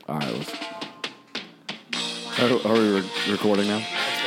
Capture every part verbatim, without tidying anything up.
All right, let's. Are, are we re- recording now?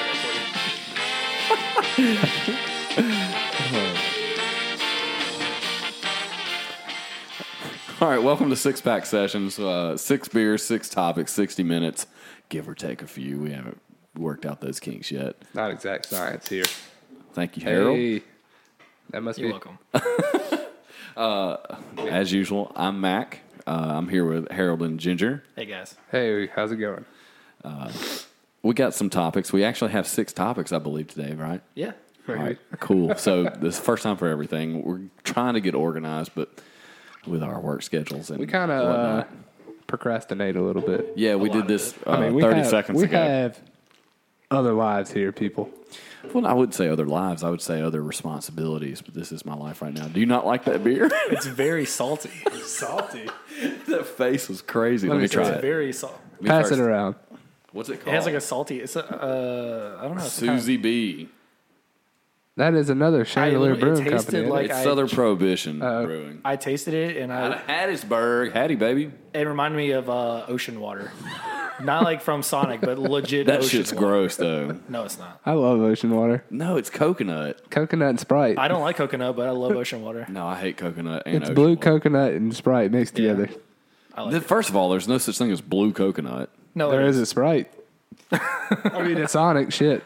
All right, welcome to Six Pack Sessions. Uh, six beers, six topics, sixty minutes, give or take a few. We haven't worked out those kinks yet. Not exact science here. Thank you, Harold. Hey, that must You're be welcome. uh, as usual, I'm Mac. Uh, I'm here with Harold and Ginger. Hey, guys. Hey, how's it going? Uh, we got some topics. We actually have six topics, I believe, today, right? Yeah. All right, cool. So this is the first time for everything. We're trying to get organized, but with our work schedules and We kind of uh, whatnot. procrastinate a little bit. yeah, we lot did of this it. uh, I mean, we thirty have, seconds we ago. have other lives here, people. Well, I wouldn't say other lives. I would say other responsibilities, but this is my life right now. Do you not like that beer? It's very salty. Salty. That face was crazy. Let, Let me me try It's it. very salty. Me Pass first. it around. What's it It called? has like a salty. It's a. Uh, I don't know. It's kind of- Susie B. That is another Chandelier it Brewing tasted Company. like- It's I- Southern Prohibition Uh, Brewing. I tasted it and Out I. of Hattiesburg. Hattie, baby. It reminded me of uh, ocean water. Not like from Sonic, but legit. That ocean shit's water. gross, though. No, it's not. I love ocean water. No, it's coconut. Coconut and Sprite. I don't like coconut, but I love ocean water. No, I hate coconut and it's ocean blue water. coconut and Sprite mixed Yeah. together. I like The- it. First of all, there's no such thing as blue coconut. No, There it is a Sprite. I mean, it's Sonic shit.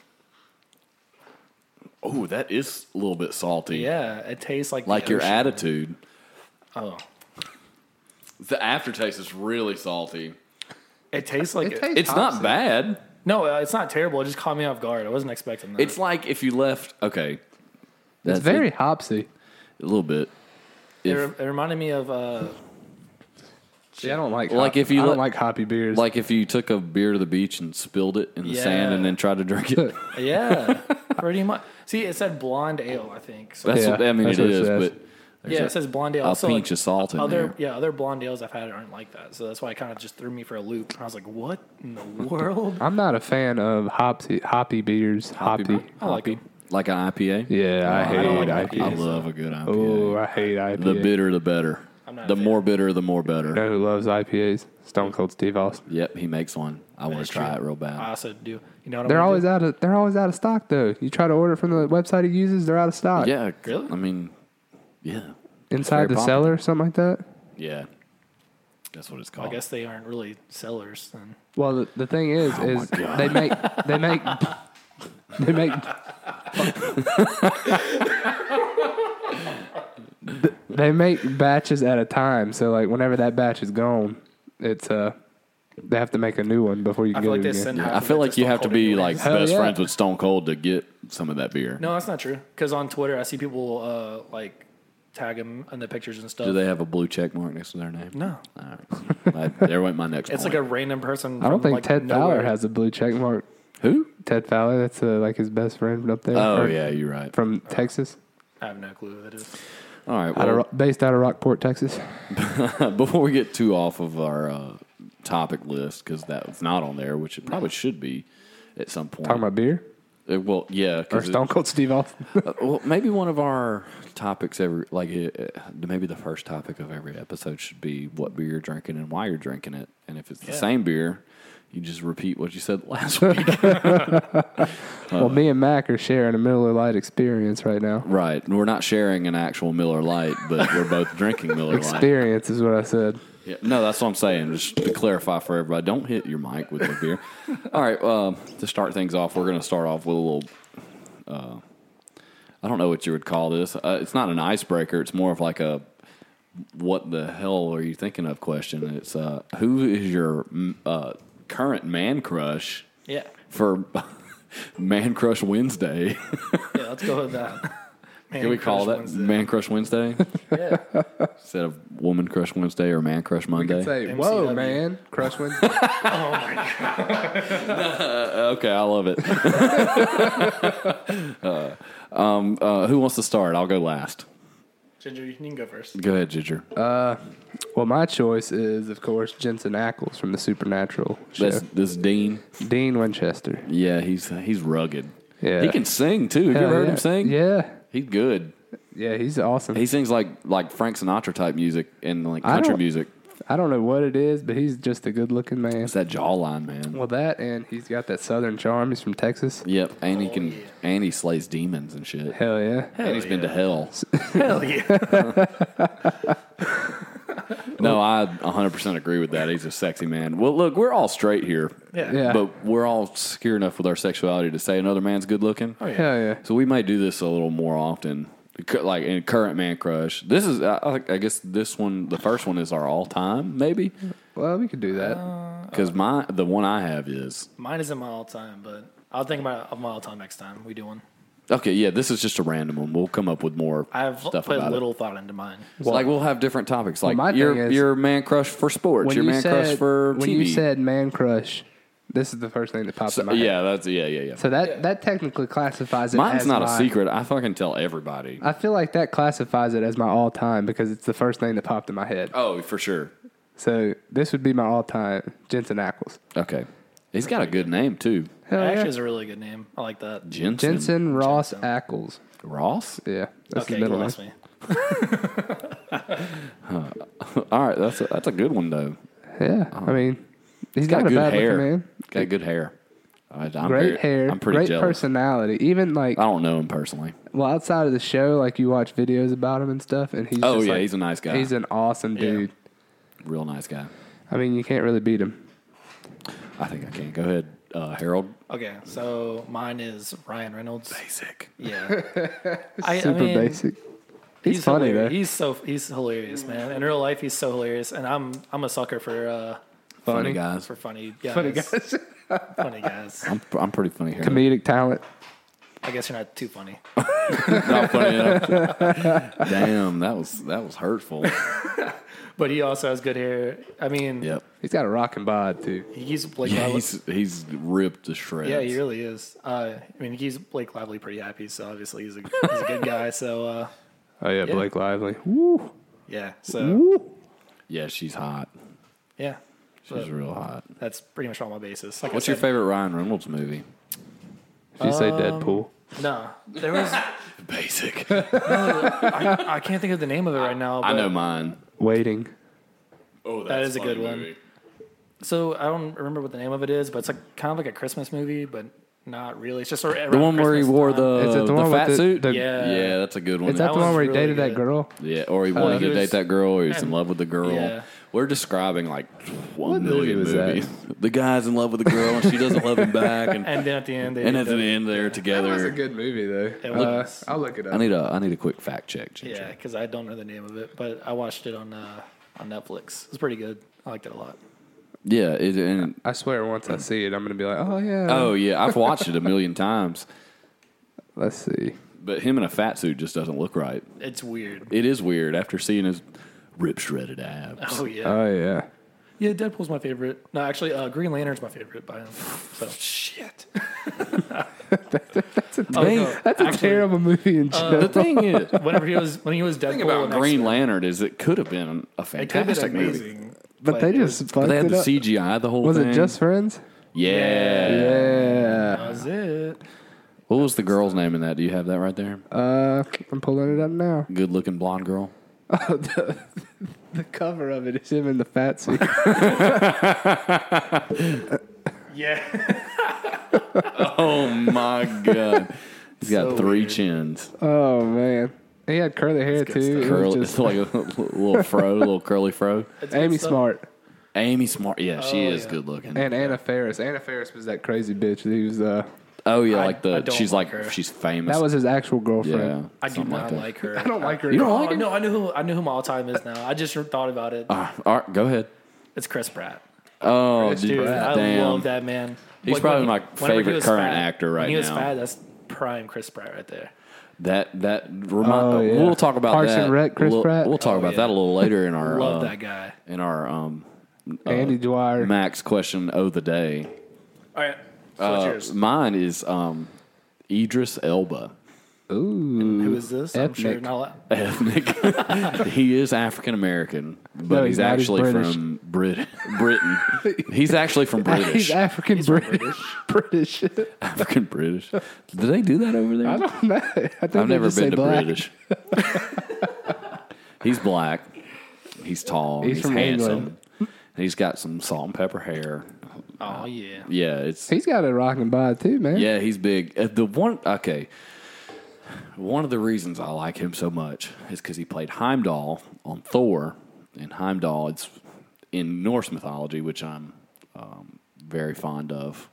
Oh, that is a little bit salty. Yeah, it tastes like the Like your ocean. attitude. Oh, The aftertaste is really salty. it tastes like It it. tastes- It's not Opposite. bad. No, uh, it's not terrible. It just caught me off guard. I wasn't expecting that. It's like if you left. Okay, It's That's very it. hopsy. a little bit. It, If, re- it reminded me of. Uh, See, I don't like Like hop- if you I don't let- like hoppy beers. like if you took a beer to the beach and spilled it in the sand Yeah. and then tried to drink it. yeah, pretty much. See, it said blonde ale. I think. So That's Yeah, what, I mean, that's it what it is, says. but there's yeah, a, it says blonde ale. a So, pinch like, of salt in other there. yeah, other blonde ales I've had aren't like that. So that's why it kind of just threw me for a loop. I was like, "What in the world?" I'm not a fan of hoppy hoppy beers. Hoppy. beer. I like them. Like an I P A. Yeah, I I hate don't like I I P P I As. love a good I P A. Oh, I hate I P A. The bitter, the better. I'm not a The fan. more bitter, the more better. You know who loves I P As? Stone Cold Steve Austin. Yep, he makes one. I want That's to try true. it real bad. I also do. You know what They're I'm always gonna out of they're always out of stock though. You try to order from the website he uses, they're out of stock. yeah, Really? I mean, yeah, Inside very the popular. cellar or something like that. yeah. That's what it's do? called. I guess they aren't really sellers. Then. Well, the, the thing is, Oh is they make they make they make they make batches at a time. So like whenever that batch is gone, it's uh they have to make a new one before you I can feel get like it they again. send. Yeah, half I of feel it like to you Stone have to Cold be anyways. like Hell best yeah. friends with Stone Cold to get some of that beer. No, that's not true. Because on Twitter, I see people uh, like tag them in the pictures and stuff. Do they have a blue check mark next to their name? No, All right. I- there went my next it's point. like a random person. I don't from, think like, Ted nowhere. Fowler has a blue check mark. Who? Ted Fowler, that's uh, like his best friend up there. Oh, Or yeah, you're right. from Texas, I have no clue who that is. All right. out of, Well, Ro- based out of Rockport, Texas. before we get too off of our uh, topic list, because that's not on there, which it probably should be at some point. Talking about beer Uh, well, yeah. or 'cause it- Stone Cold Steve Austin. uh, well, maybe one of our topics every, like, uh, maybe the first topic of every episode should be what beer you're drinking and why you're drinking it. And if it's the Yeah. same beer, you just repeat what you said last week. Well, me and Mac are sharing a Miller Lite experience right now. Right. We're not sharing an actual Miller Lite, but we're both drinking Miller Lite. Experience is what I said. Yeah, no, that's what I'm saying. Just to clarify for everybody, don't hit your mic with the beer. All right, uh, to start things off, we're going to start off with a little. Uh, I don't know what you would call this. Uh, it's not an icebreaker. It's more of like a "what the hell are you thinking of?" question. It's uh, who is your mm, uh, current man crush Yeah, for Man Crush Wednesday? yeah. Let's go with that. Man Can we call Crush that Wednesday. Man Crush Wednesday Yeah. instead of Woman Crush Wednesday or Man Crush Monday? Say, M C whoa, W. man, Crush Wednesday. Oh my god. Okay, I love it. uh, um, uh, who wants to start? I'll go last. Ginger, you can go first. Go ahead, Ginger. Uh, well, my choice is, of course, Jensen Ackles from the Supernatural show. This, this Dean. Dean Winchester. Yeah, he's he's rugged. Yeah. He can sing too. Have you Hell ever heard yeah. him sing? Yeah. He's good. Yeah, he's awesome. He sings like like Frank Sinatra type music and like I country don't- music. I don't know what it is, but he's just a good-looking man. It's that jawline, man. Well, that and he's got that Southern charm. He's from Texas. Yep, and he can, yeah. and he slays demons and shit. Hell yeah. and he's been to yeah. hell. Hell yeah. No, I one hundred percent agree with that. He's a sexy man. Well, look, we're all straight here, Yeah. Yeah. but we're all secure enough with our sexuality to say another man's good looking. Oh, yeah. Hell yeah. So we may do this a little more often, like in current man crush. This is, I, I guess, this one, the first one is our all time, maybe, Well, we could do that. because my the one I have is Mine isn't my all time, but I'll think about it my all time next time we do one. okay. Yeah, this is just a random one. We'll come up with more I've stuff put about little it. thought into mine. So, like we'll have different topics, like my your thing is- your man crush for sports, when your you man said, crush for when T V. you said man crush, this is the first thing that popped in my head. yeah, that's yeah, yeah, yeah. So that, that technically classifies it Mine's as not my, a secret. I fucking tell everybody. I feel like that classifies it as my all-time because it's the first thing that popped in my head. Oh, for sure. So this would be my all-time Jensen Ackles. Okay, he's got a good name too. Hell It yeah. actually is a really good name. I like that. Jensen, Jensen Ross Jensen. Ackles. Ross. Yeah, that's Okay, his you middle name. lost me. All right, that's a, that's a good one though. Yeah, I mean, he's Got got, a good bad hair. looking man. Got good hair. I, I'm Great very- hair, I'm pretty great jealous. personality. Even like, I don't know him personally. well, outside of the show, like you watch videos about him and stuff, and he's Oh just yeah, like- he's a nice guy. he's an awesome Yeah. dude. Real nice guy. I mean, you can't really beat him. I think I can. Go ahead, uh, Harold. Okay, so mine is Ryan Reynolds. Basic. Yeah. I, Super I mean, basic. He's, funny hilarious. though. He's so he's hilarious, man. In real life, he's so hilarious, and I'm I'm a sucker for uh Funny, Funny. guys. for funny guys. Funny guys. Funny guys. I'm I'm pretty funny. Harold. Comedic talent. I guess you're not too funny. Not funny enough. Damn, that was that was hurtful. But he also has good hair. I mean, Yep. He's got a rocking bod too. he's Blake Yeah, Lively. he's he's ripped to shreds. Yeah, he really is. Uh, I mean, he's Blake Lively pretty happy, so obviously he's a he's a good guy. So uh, Oh yeah, Yeah. Blake Lively. Woo. yeah, so Woo. Yeah, she's hot. yeah, She's so real hot. that's pretty much all my basis. Like I What's your said, favorite Ryan Reynolds movie? Did you say Um, Deadpool? No, there was. Basic. I, I can't think of the name of it right now. But I know mine. Waiting. Oh, That is a good one. So I don't remember what the name of it is, but it's like kind of like a Christmas movie, but not really. It's just sort of The one where he Christmas wore time. the, Is it the the one with fat the- suit? the- Yeah. yeah, that's a good one. Is that, That the one was where he really dated that good. girl? Yeah, or he wanted he to date was- that girl, or he's in and- love with the girl. yeah. We're describing like one What movie million was that? movies. The guy's in love with the girl, and she doesn't love him back, and, And then at the end, they and did at the the- end they're together. good movie though. It was. I'll look it up. I need a I need a quick fact check. Ginger. Yeah, because I don't know the name of it, but I watched it on uh, on Netflix. It was pretty good. I liked it a lot. yeah. It, and I swear, once I see it, I'm gonna be like, oh yeah. oh yeah, I've watched it a million times, Let's see. but him in a fat suit just doesn't look right. It's weird. It is weird after seeing his rip shredded abs. Oh yeah, Oh yeah. yeah. Deadpool's my favorite. No, actually, uh, Green Lantern's my favorite by him. So Shit. That's a, Oh, no, that's a actually, terrible movie in general. The thing is, the whenever he was when he was Deadpool, thing about and Green X-Men, Lantern is it could have been a it could have fantastic been movie. amazing. but they it just was, But fucked they had it the up. C G I the whole Was thing. it Just Friends? Yeah. Yeah. that was it. What was the girl's name in that? Do you have that right there? Uh, I'm pulling it up now. Good looking blonde girl. Oh, the, the cover of it is him in the fat suit. Yeah, Oh my god. He's got So three weird. chins. Oh man, he had curly hair good too. It was Curly, just- it's like a little fro, little curly fro. It's good Amy stuff. Smart Amy Smart. Yeah, she Oh, is yeah. good looking. and Anna Faris. Anna Faris was that crazy bitch. He was. Uh, Oh yeah, I- like I the don't she's like like her. she's famous. that was his actual yeah. girlfriend. I do something not that. like her. I don't like her. You don't Oh, like her? No, I knew who I knew who my all time is now. I just thought about it. Ah, all right, go ahead. It's Chris Pratt. Oh, Chris dude, Dude, I damn. love that man. He's Like, probably when my he- whenever he favorite was current fat- actor right when he was now. fat, that's prime Chris Pratt right there. That that remind, Oh, yeah. we'll talk about Parks that. and Rec, Chris we'll, Pratt? We'll talk Oh, about yeah. that a little later in our Love uh, that guy. in our um, Andy Dwyer. Max question of the day. All right, so what's Uh, yours? mine is um, Idris Elba. Ooh. Who is this? I'm sure ethnic. not. a lot- Ethnic. He is African American, but No, he's, he's not. He's actually British. from Brit- Britain. He's actually from British. He's African British. British. African British. Do they do that over there? I don't know. I think I've they never just say been to black. British. He's black. He's tall. He's He's, from handsome. England. And he's got some salt and pepper hair. Oh yeah. Yeah, it's He's got a rocking bod too, man. yeah, he's big. Uh, The one okay. One of the reasons I like him so much is because he played Heimdall on Thor, and Heimdall it's in Norse mythology, which I'm um, very fond of.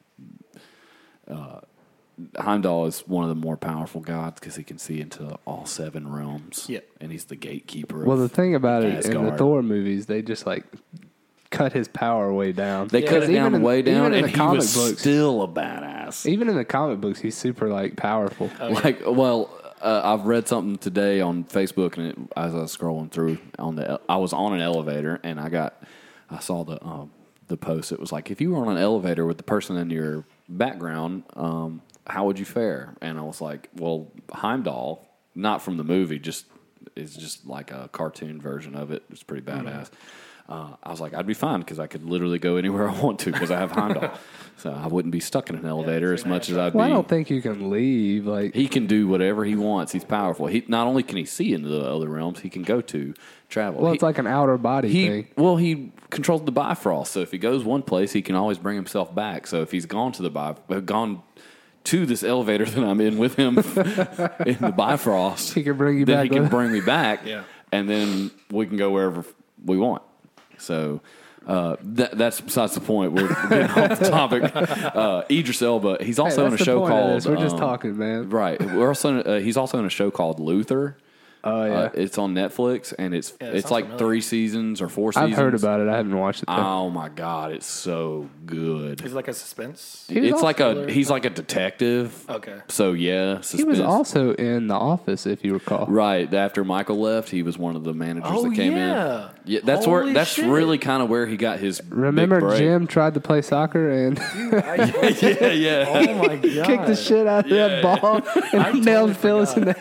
Uh, Heimdall is one of the more powerful gods because he can see into all seven realms. Yep. And he's the gatekeeper. Well, the of thing about it in the Asgard. Thor movies, they just like cut his power way down. They Yeah. cut it Even down in- way even down, in and the he comic was books- still a badass. Even in the comic books, he's super like powerful. Like, well, uh, I've read something today on Facebook, and it, as I was scrolling through on the, I was on an elevator, and I got, I saw the um, the post. It was like, if you were on an elevator with the person in your background, um, how would you fare? And I was like, well, Heimdall, not from the movie, just is just like a cartoon version of it. It's pretty badass. Uh, I was like, I'd be fine because I could literally go anywhere I want to because I have Heimdall. So I wouldn't be stuck in an elevator as much as I'd Well, I be. don't think you can leave. Like, He can do whatever he wants. He's powerful. He not only can he see into the other realms, he can go to travel. well, He- it's like an outer body he thing. well, he controls the Bifrost. So if he goes one place, he can always bring himself back. So if he's gone to the Bi- uh, gone to this elevator that I'm in with him in the Bifrost, He can bring you then back he can with- bring me back. Yeah. And then we can go wherever we want. So. Uh, that, that's besides the point. We're getting off the topic. Uh, Idris Elba. He's Hey, also in a that's the show point of called. this. We're just um, talking, man. Right. We're also uh, he's also in a show called Luther. Oh yeah, Uh, it's on Netflix, and it's Yeah, it it's sounds like familiar. three seasons or four I've seasons. heard about it. I haven't watched it. Though. Oh my god, it's so good. Is it like a suspense? He was It's like also- a he's like a detective. Okay. So yeah, he was suspense. also in The Office, if you recall. right after Michael left. He was one of the managers Oh, that came yeah. in. Yeah, that's where Holy that's shit. really kind of where he got his big Remember, break. Jim tried to play soccer and yeah, yeah. Oh my god. kicked the shit out of that ball and I nailed totally Phyllis in the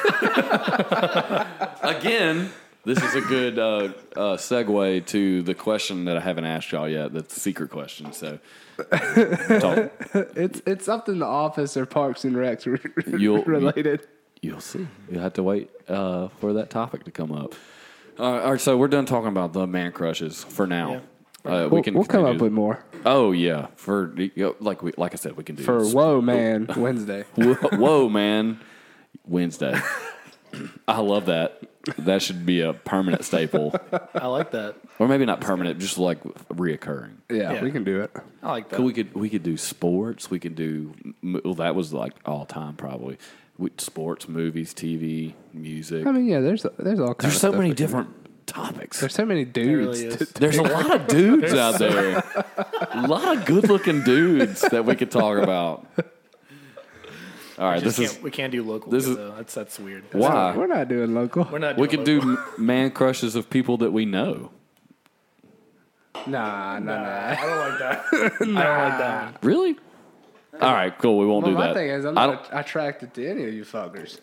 head. Again, this is a good uh, uh, segue to the question that I haven't asked y'all yet. That's the secret question. So, talk, It's it's something The Office or Parks and Recs re- You'll- related. you'll see. You'll have to wait uh, for that topic to come up. All right, all right, so we're done talking about the man crushes for now. Uh, we We'll, can we'll come continue. up with more Oh yeah, for you know, like we like I said, we can do for this. Whoa Man Wednesday. Whoa, whoa, man, Wednesday. I love that. That should be a permanent staple, I like that. or maybe not permanent, just like reoccurring. Yeah, Yeah. we can do it. I like that. Could we could we could do sports. We could do well. That was like all time probably. We, sports, movies, T V, music. I mean, yeah, there's there's all kinds. There's of so stuff many we can do. different topics. There's so many dudes. really to- is. There's a lot of dudes out there. A lot of good looking dudes that we could talk about. All right, Just this is can't, we can't do local. this This is- though. That's that's weird. why We're not doing local. We're not. we doing could local. do man crushes of people that we know. Nah, nah, nah. I don't like that. I don't like that. Really? All right, cool. We won't Well, do my that. thing is, I'm I not attracted to any of you fuckers.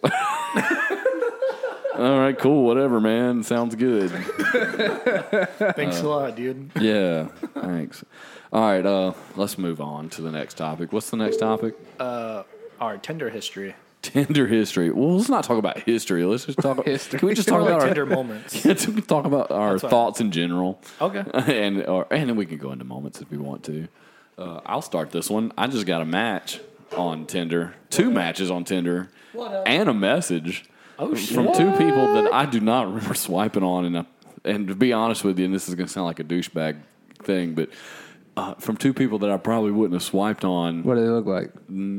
All right, cool. Whatever, man. Sounds good. Thanks a lot, dude. Yeah, thanks. All right, uh, let's move on to the next topic. What's the next topic? Our Tinder history. Tinder history. Well, let's not talk about history. Let's just talk. History. Can we just talk More about like our Tinder moments. Let's talk about our That's fine. thoughts in general. Okay. and or and then we can go into moments if we want to. Uh, I'll start this one. I just got a match on Tinder, two matches on Tinder, and a message Oh, from two people that I do not remember swiping on. And uh, and to be honest with you, and this is going to sound like a douchebag thing, but uh, from two people that I probably wouldn't have swiped on. What do they look like?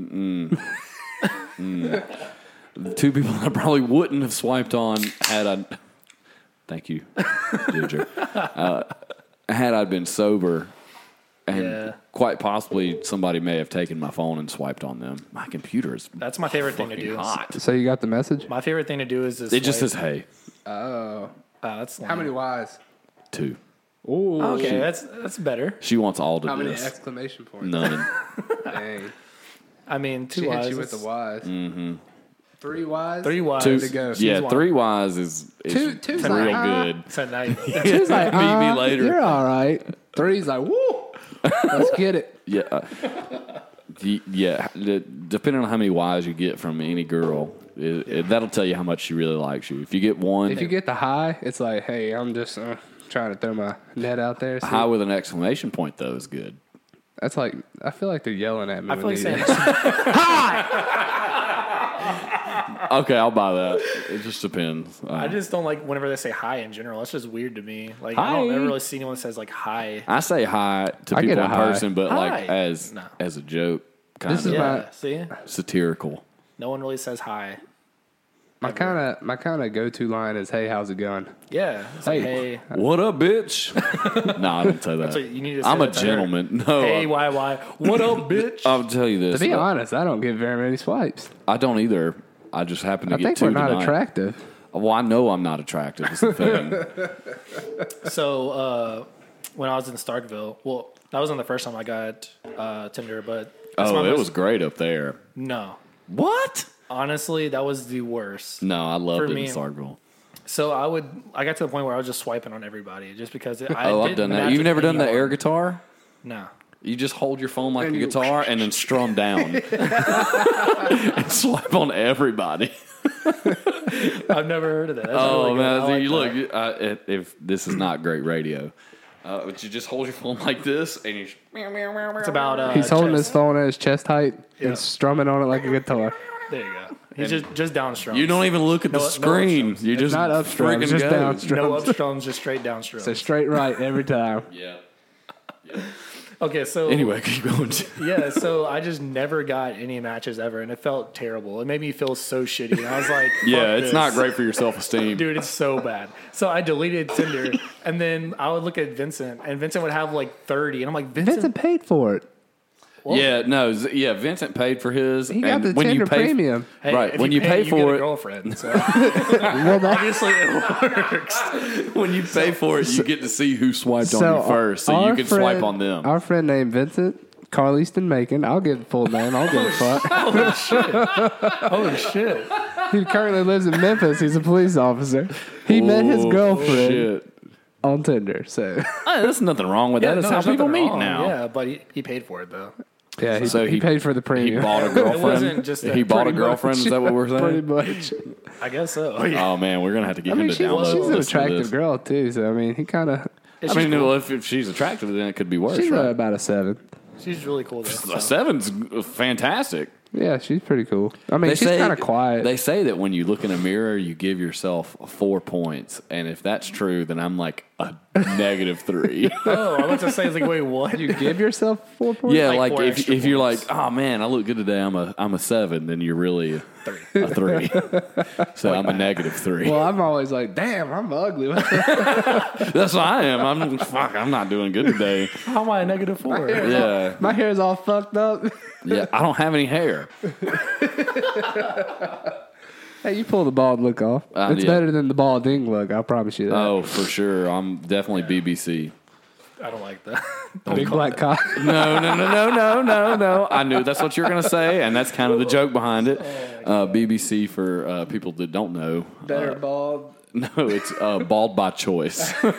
The two people that I probably wouldn't have swiped on had I. Thank you, Ginger. Uh, had I been sober, and Yeah. quite possibly somebody may have taken my phone and swiped on them. My computer is That's my favorite thing to fucking do. hot. So you got the message? My favorite thing to do is this. It just says, "Hey, Oh. Uh, that's How many Y's? two." Ooh. Okay, that's that's better. She wants all to How many this. exclamation points? None. Dang. I mean, two She hit Y's. you with the Y's. Mm-hmm. Three Y's? Three Y's. Two. to go. Yeah, one. three Y's is, is Two- two's real like, ah. good. So now you- Two's like, Meet me uh, later. You're all right. Three's like, woo. Let's get it. Yeah. uh, y- yeah. d- Depending on how many Y's you get from any girl, it, it, that'll tell you how much she really likes you. If you get one, If you get the high, it's like, hey, I'm just, uh, trying to throw my net out there. See? High with an exclamation point though is good. That's like I feel like they're yelling at me. I when feel like they- saying Okay, I'll buy that. It just depends. Uh, I just don't like whenever they say hi in general. That's just weird to me. Like Hi. I don't ever really see anyone that says like hi. I say hi to I get people a in hi. person, but Hi. like as No. as a joke, kind This of is Yeah, my- see, satirical. no one really says hi. my kind of my kind of go to line is, "Hey, how's it going?" Yeah, it's like hey. What up, bitch? no, I didn't say that. That's what you need to say I'm a that to her. gentleman. No, Hey, I- why, why? What up, bitch? I'll tell you this. To be uh, honest, I don't get very many swipes. I don't either. I just happen to I get think two we're not tonight. attractive. Well, I know I'm not attractive. Is the thing. So uh, when I was in Starkville, well, that wasn't the first time I got uh, Tinder, but that's oh, my it most- was great up there. no. What? Honestly, that was the worst. No, I loved For it me- in Starkville. So I would, I got to the point where I was just swiping on everybody just because it, I Oh, I've didn't done that. match You've with never done the anyone. air guitar? No. You just hold your phone like And a you- guitar and then strum down and swipe on everybody. I've never heard of that. That's Oh really good. man, I see, like you that. look. you- I, if, if this is not great radio, uh, but you just hold your phone like this and you. It's about. Uh, He's holding his chest. phone at his chest height Yeah. and strumming on it like a guitar. There you go. He's just just down strums. You don't even look at the No- no screen. upstrums. you It's just not up strums, friggin' just go. down no strums. up strums, just straight down strums. So straight right every time. Yeah. Okay, so Anyway, keep going. yeah, so I just never got any matches ever, and it felt terrible. It made me feel so shitty. And I was like, yeah, "Fuck it's this." not great for your self esteem. Dude, it's so bad. So I deleted Tinder, and then I would look at Vincent, and Vincent would have like thirty, and I'm like, Vincent, Vincent paid for it. well, Yeah, no, Z- yeah. Vincent paid for his. He got and the when Tinder you pay, premium. hey, right, if when you pay you for get it- a girlfriend. So Well, that, obviously it works. When you pay for it, you get to see who swiped on so you first, so our you can friend- swipe on them. Our friend named Vincent, Carl Easton Macon. I'll give the full name. I'll give a fuck. Oh shit! He currently lives in Memphis. He's a police officer. He met his Oh, girlfriend shit. on Tinder. So Hey, there's nothing wrong with that. That's no, how there's people nothing meet wrong. now. Yeah, but he, he paid for it though. yeah, he, So he, he- paid for the He premium. bought a girlfriend. wasn't just he that bought a Pretty girlfriend. much. Is that what we're Pretty saying? much. I guess so. Yeah. Oh man, we're gonna have to get I mean, him to she's, download. she's an listen to attractive this. girl too. So I mean, he kind of. Is I she mean, cool? well, if, if she's attractive, then it could be worse. She's uh, right? about a seven. She's really cool though. A so. seven's fantastic. Yeah, she's pretty cool. I mean, she's kind of quiet. They say that when you look in a mirror, you give yourself four points, and if that's true, then I'm like a negative three. Oh, I was to say, I was like, wait, what? you give yourself four points. Yeah, Like like, four if extra if you're points. like, oh man, I look good today. I'm a I'm a seven. Then you're really a Three. a three. So I'm a negative three. Well, I'm always like, damn, I'm ugly. What the- That's what I am. I'm fuck. I'm not doing good today. How am I a negative four? Yeah, My hair's all fucked up. yeah. I don't have any hair. Hey, you pull the bald look off. Uh, it's yeah. better than the balding look. I'll promise you that. Oh, for sure. I'm definitely B B C. I don't like that. Big black cock. No, no, no, no, no, no, no. I knew that's what you were gonna say, and that's kind of the joke behind it. Uh, B B C for uh, people that don't know. Better bald. No, it's uh, bald by choice. Okay.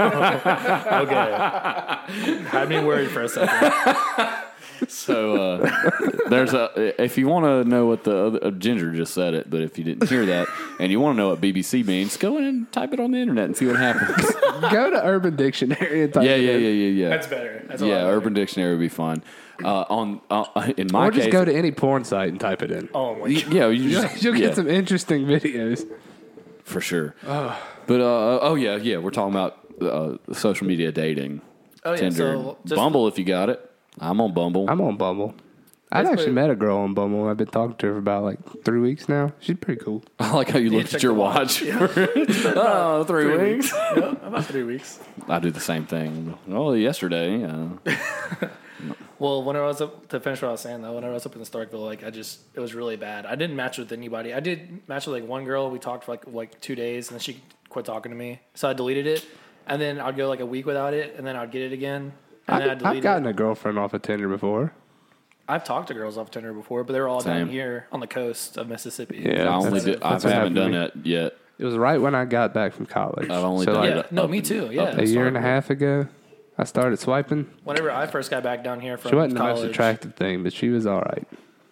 Had me worried for a second. So uh, there's a. If you want to know what the other, uh, Ginger just said it, but if you didn't hear that and you want to know what B B C means, go in and type it on the internet and see what happens. Go to Urban Dictionary and type yeah, it yeah, in. yeah, yeah, yeah. That's better. That's a lot Yeah, better. Urban Dictionary would be fun. Uh, on uh, in my Or just case, go to any porn site and type it in. Oh my y- god. yeah, you just, You'll yeah, get some interesting videos. for sure. But uh, oh yeah, yeah, we're talking about uh, social media dating, Oh yeah. Tinder, So just, Bumble. If you got it, I'm on Bumble. I'm on Bumble. I've That's actually pretty- met a girl on Bumble. I've been talking to her for about like three weeks now. She's pretty cool. I like how you looked check at your the watch. watch. oh, three, Three weeks. yeah, about three weeks. I do the same thing. Oh, yesterday. Uh, Well, when I was up to finish what I was saying though, when I was up in Starkville, like I just it was really bad. I didn't match with anybody. I did match with like one girl. We talked for like like two days, and then she quit talking to me. So I deleted it, and then I'd go like a week without it, and then I'd get it again, and then I'd I've, delete I've gotten it. a girlfriend off of Tinder before. I've talked to girls off Tinder before, but they were all Same. down here on the coast of Mississippi. Yeah, I only that's- did, I that's what haven't done happened that yet. It was right when I got back from college. I've only so done like Yeah, it no, up me in- too. up Yeah, in a year and a Starkville. half ago. I started swiping. Whenever I first got back down here from She wasn't the college, most attractive thing, but she was all right.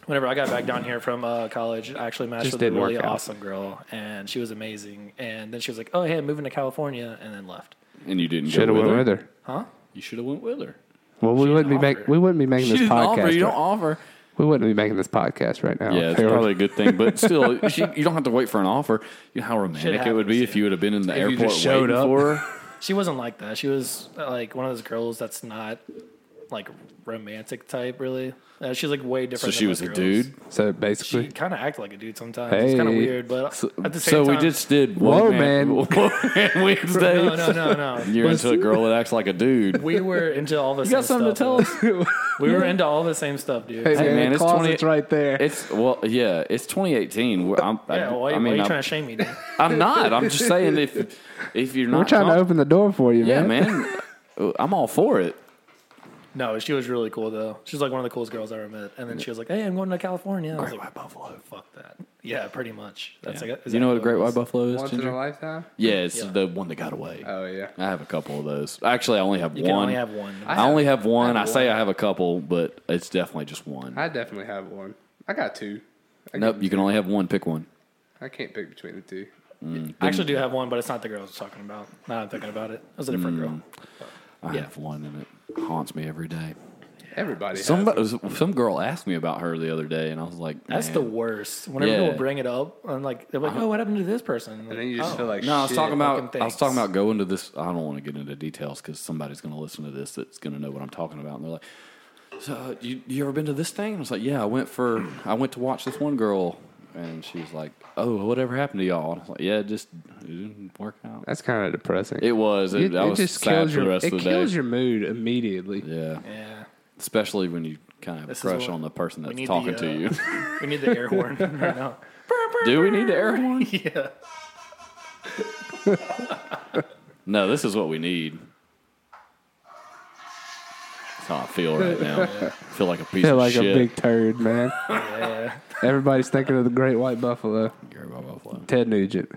whenever I got back down here from uh, college, I actually matched Just with a didn't really work out. awesome girl, and she was amazing. And then she was like, "Oh, hey, I'm moving to California," and then left. And you didn't Should go have with went her? with her. Huh? You should have went with her. Well, we She wouldn't be didn't make offer. we wouldn't be making She this didn't podcast. offer. You don't right- offer. We wouldn't be making this podcast right now. Yeah, it's Harold. probably a good thing, but still, she, you don't have to wait for an offer. You know how romantic it would be happens, if you would have been in the If you airport just showed waiting up. for her. She wasn't like that. She was uh, like one of those girls that's not like romantic type, really. Uh, she's like way different. So than she was most a girls. dude. So She basically, kind of acted like a dude sometimes. It's kind of Hey. weird, but So, at the same so time, we just did Whoa, one man. One man Wednesday. no, no, no, no. You're into a girl that acts like a dude. We were into all the You same got something to stuff. tell us? We were into all the same stuff, dude. hey, Hey, man, man, the it's closet's twenty right there. It's well, yeah. It's twenty eighteen. We're- I'm, yeah, I, why, I mean, why are you I'm, trying to shame me, dude? I'm not. I'm just saying if if you're not We're trying to com- open the door for you, yeah, man. man. I'm all for it. No, she was really cool though. She was like one of the coolest girls I ever met. And then she was like, "Hey, I'm going to California." I was Great like, White Buffalo. "Fuck that." Yeah, pretty much. That's Yeah. like, Do you know what a great white buffalo is, Once in Ginger? a lifetime. Yeah, it's Yeah. the one that got away. Oh yeah. I have a couple of those. Actually, I only have You one. can only have one. I, have- only have one. I I, have say one. I have a couple, but it's definitely just one. I definitely have one. I got two. I nope, can- you can only have one. Pick one. I can't pick between the two. I actually do have one, but it's not the girl I was talking about. Now I'm thinking about it. It was a different girl. I Yeah. have one, and it haunts me every day. Everybody. has Somebody, them. some girl asked me about her the other day, and I was like, That's "Man." the worst. Whenever Yeah. people bring it up, I'm like, they're like, "Oh, what happened to this person?" I'm And like, then you just "Oh." feel like No, I was shit. talking about. fucking I was talking thanks. about going to this. I don't want to get into details because somebody's going to listen to this that's going to know what I'm talking about. And they're like, "So you you ever been to this thing?" And I was like, "Yeah, I went for. I went to watch this one girl." And she was like, "Oh, whatever happened to y'all?" And I was like, "Yeah, it just it didn't work out." That's kind of depressing. It was. It, It, I it was just sad kills for your the rest it of the kills day. your mood immediately. Yeah, Yeah, especially when you kind of have This is a crush what- on the person we that's need talking the, to uh, you. we need the air horn right now. Do we need the air horn? Yeah, No, this is what we need. That's how I feel right now. I feel like a piece Feel of like shit. a big turd, man. yeah. Everybody's thinking of the Great White Buffalo. Gary Buffalo. Ted Nugent.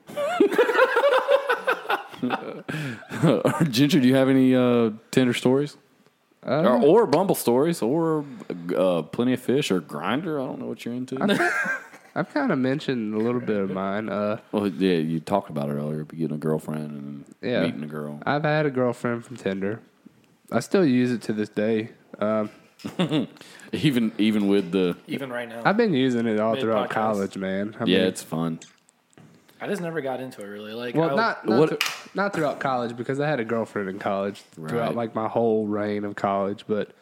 Ginger, do you have any uh, Tinder stories? Uh, or, or Bumble stories? Or uh, Plenty of Fish? Or Grinder? I don't know what you're into. I've kind of mentioned a little bit of mine. Uh, Well, yeah, you talked about it earlier, getting a girlfriend and Yeah. meeting a girl. I've had a girlfriend from Tinder. I still use it to this day. Um, Even even with the... Even right now, I've been using it all Mid throughout podcast. college, man. I Yeah, mean, it's fun. I just never got into it really. Like, well, I, not not, What- th- not throughout college because I had a girlfriend in college Right. throughout like my whole reign of college. But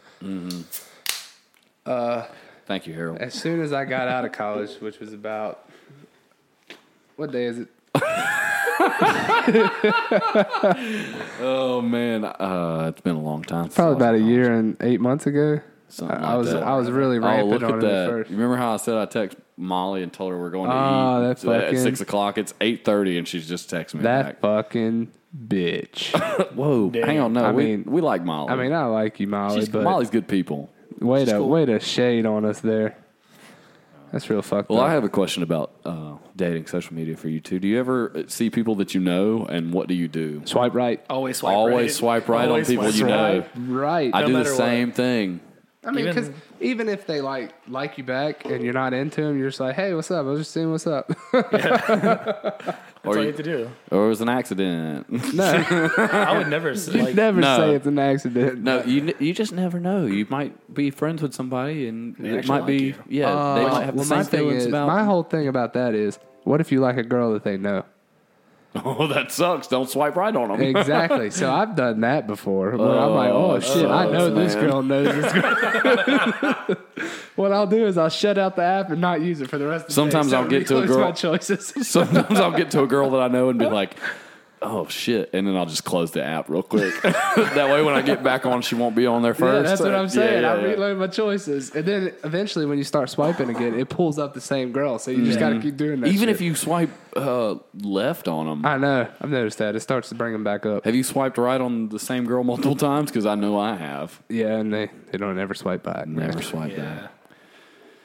Thank you, Harold. as soon as I got out of college, which was about what day is it? Oh, man. Uh, it's been a long time. since Probably I was about a in year and eight months ago. Something I, like I was that. I was really Oh, ramping look on at it that. at first. You remember how I said I text Molly and told her we're going to Oh, eat that at fucking- six o'clock? It's eight thirty, and she's just texting me That back. fucking bitch. Whoa, Damn. hang on. No, I we, mean- we like Molly. I mean, I like you, Molly, she's, but Molly's good people. way to cool. way to shade on us there. That's real fucked Well, up. I have a question about uh, dating social media for you two. Do you ever see people that you know, and what do you do? Swipe right. always swipe Always right. swipe right Always on people swipe you know. Swipe right. I No do the matter what. same thing. I mean, because Even- even if they like like you back and you're not into them, you're just like, hey, what's up? I was just seeing what's up. That's all you- you have to do. Or it was an accident. no, I would never say, like, never no. say it's an accident. No, you you just never know. You might be friends with somebody, and They it actually might like be you. yeah. Uh, they might have well, the my same thing feelings is, about. my whole thing about that is, what if you like a girl that they know? Oh, that sucks. Don't swipe right on them. Exactly. So I've done that before. Where I'm like, oh, Oh, shit, I know this man. girl knows this girl. What I'll do is I'll shut out the app and not use it for the rest of the Sometimes day. So I'll it get to a recloses girl- my choices. Sometimes I'll get to a girl that I know and be like, "Oh shit," and then I'll just close the app real quick. That way, when I get back on, she won't be on there Yeah, first. that's what I'm saying. Yeah, I yeah, yeah. reload my choices, and then eventually, when you start swiping again, it pulls up the same girl. So you just got to keep doing that. Even shit. if you swipe uh, left on them, I know, I've noticed that it starts to bring them back up. have you swiped right on the same girl multiple times? Because I know I have. Yeah, and they, they don't ever swipe back. man. Never swiped yeah. that.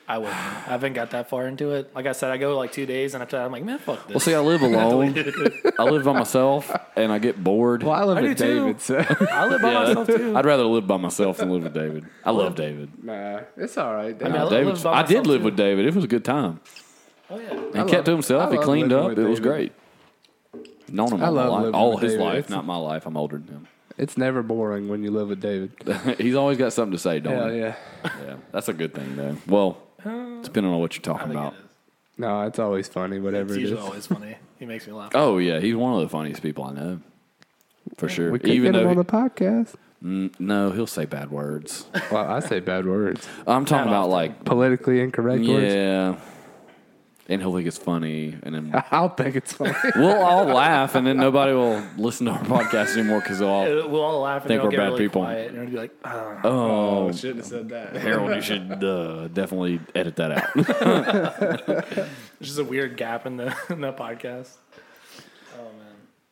I wouldn't. I haven't got that far into it. Like I said, I go like two days, and after that, I'm like, man, fuck this. Well, see, I live alone. I live by myself, and I get bored. Well, I live I with do too. David, so I live by Yeah, myself too. I'd rather live by myself than live with David. I love David. nah, it's all right. I mean, I No, live David's- by I did myself, live too. with David. It was a good time. Oh yeah. He love- kept to I himself. He love cleaned living up. with It was David. great. Known him I all my love life. living All with his David. life, It's- not my life. I'm older than him. It's never boring when you live with David. He's always got something to say, don't Hell he? yeah. Yeah, that's a good thing, though. Well, depending on what you're I talking think about. it is. No, it's always funny, whatever It's it is. usually always funny. He makes me laugh. Oh yeah, he's one of the funniest people I know, for sure. We could Even get him though, on the podcast. Mm, no, he'll say bad words. Well, I say bad words. I'm talking Not about often. like, Politically incorrect words. yeah, and he'll think it's funny, and then I'll think it's funny. we'll all laugh, and then nobody will listen to our podcast anymore because they'll all, Uh, We'll all laugh and Think they'll we're get bad really people. quiet, and it'll be like, ah. oh, shouldn't have said that. Harold, you should uh, definitely edit that out. There's just a weird gap in the in the podcast. Oh man.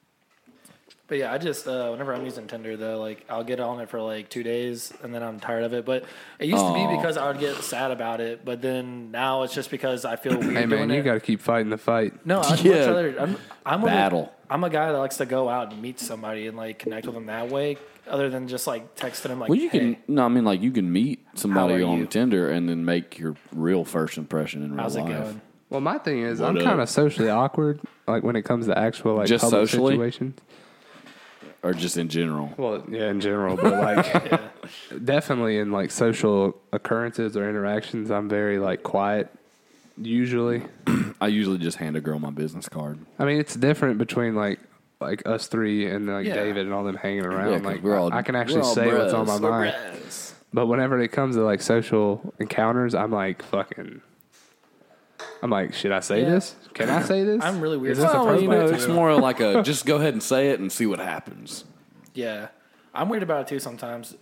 But yeah, I just uh, whenever I'm using Tinder though, like I'll get on it for like two days and then I'm tired of it. But it used to Aw. be because I would get sad about it, but then now it's just because I feel weird Hey man, doing you it. got to keep fighting the fight. No, I'd Yeah. much rather. I'm, I'm Battle. A, I'm a guy that likes to go out and meet somebody and like connect with them that way, other than just like texting them like, Well, you can hey, no, I mean like you can meet somebody How are on you? Tinder and then make your real first impression in real how's it life. going? Well, my thing is, What I'm up? kind of socially awkward, like when it comes to actual like Just public socially? situations. Or just in general. Well, yeah, in general, but like Yeah. definitely in like social occurrences or interactions, I'm very like quiet. Usually, I usually just hand a girl my business card. I mean, it's different between like like us three and like Yeah. David and all them hanging around. Yeah, 'cause like we're all- I can actually we're all say what's on my bros. mind. But whenever it comes to like social encounters, I'm like fucking. I'm like, should I say Yeah. this? Can I say this? I'm really weird. Is this Oh, Well, you know, appropriate? it's more like a just go ahead and say it and see what happens. Yeah, I'm weird about it too sometimes.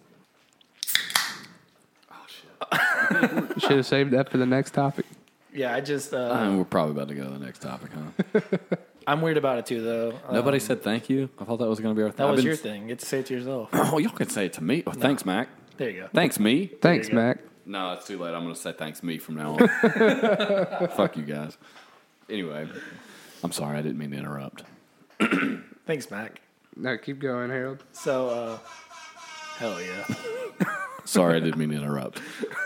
You should have saved that for the next topic. Yeah, I just uh, I mean, we're probably about to go to the next topic, huh? I'm weird about it too, though. Nobody Um, said thank you. I thought that was going to be our thing. that I've was been- your thing. Get to say it to yourself. Oh, y'all can say it to me. Oh, thanks, Mac. There you go. Thanks, me. Thanks, you go. Mac. No, it's too late. I'm going to say thanks, me from now on. Fuck you guys. Anyway, I'm sorry. I didn't mean to interrupt. Thanks, Mac. No, keep going, Harold. So, uh, hell yeah. Sorry, I didn't mean to interrupt.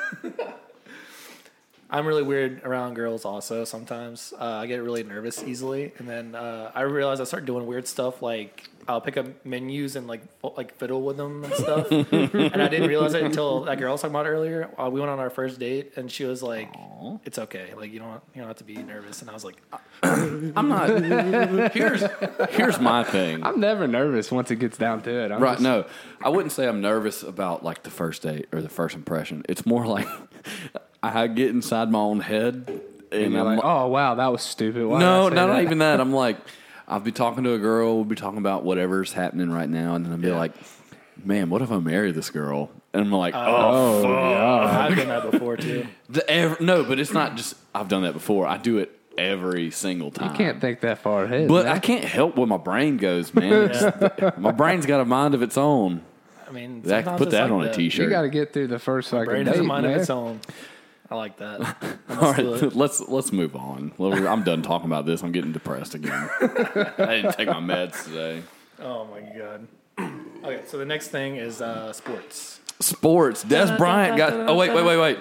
I'm really weird around girls also sometimes. Uh, I get really nervous easily. And then uh, I realize I start doing weird stuff like I'll pick up menus and like f- like fiddle with them and stuff. And I didn't realize it until that girl I was talking about earlier. Uh, we went on our first date and she was like, Aw. it's okay. Like, you don't, you don't have to be nervous. And I was like, I'm not. Here's here's my thing. I'm never nervous once it gets down to it. I'm Right? just- No, I wouldn't say I'm nervous about like the first date or the first impression. It's more like I get inside my own head and, And you're I'm like, oh wow, that was stupid. Why no, did I say no, not that? even that. I'm like, I'll be talking to a girl. We'll be talking about whatever's happening right now, and then I'll be Yeah. like, man, what if I marry this girl? And I'm like, oh, Oh, yeah. I've done that before too. the, ev- no, but it's not just I've done that before. I do it every single time. You can't think that far ahead. But man. I can't help where my brain goes, man. It's- my brain's got a mind of its own. I mean, That, sometimes put it's that like on a that. t-shirt. you got to get through the first fucking Brain date, has a mind man. of its own. I like that. All Let's do right, it. let's let's move on. Well, I'm done talking about this. I'm getting depressed again. I didn't take my meds today. Oh my god. Okay, so the next thing is uh, sports. Sports. Des Bryant got. Oh wait, wait, wait, wait.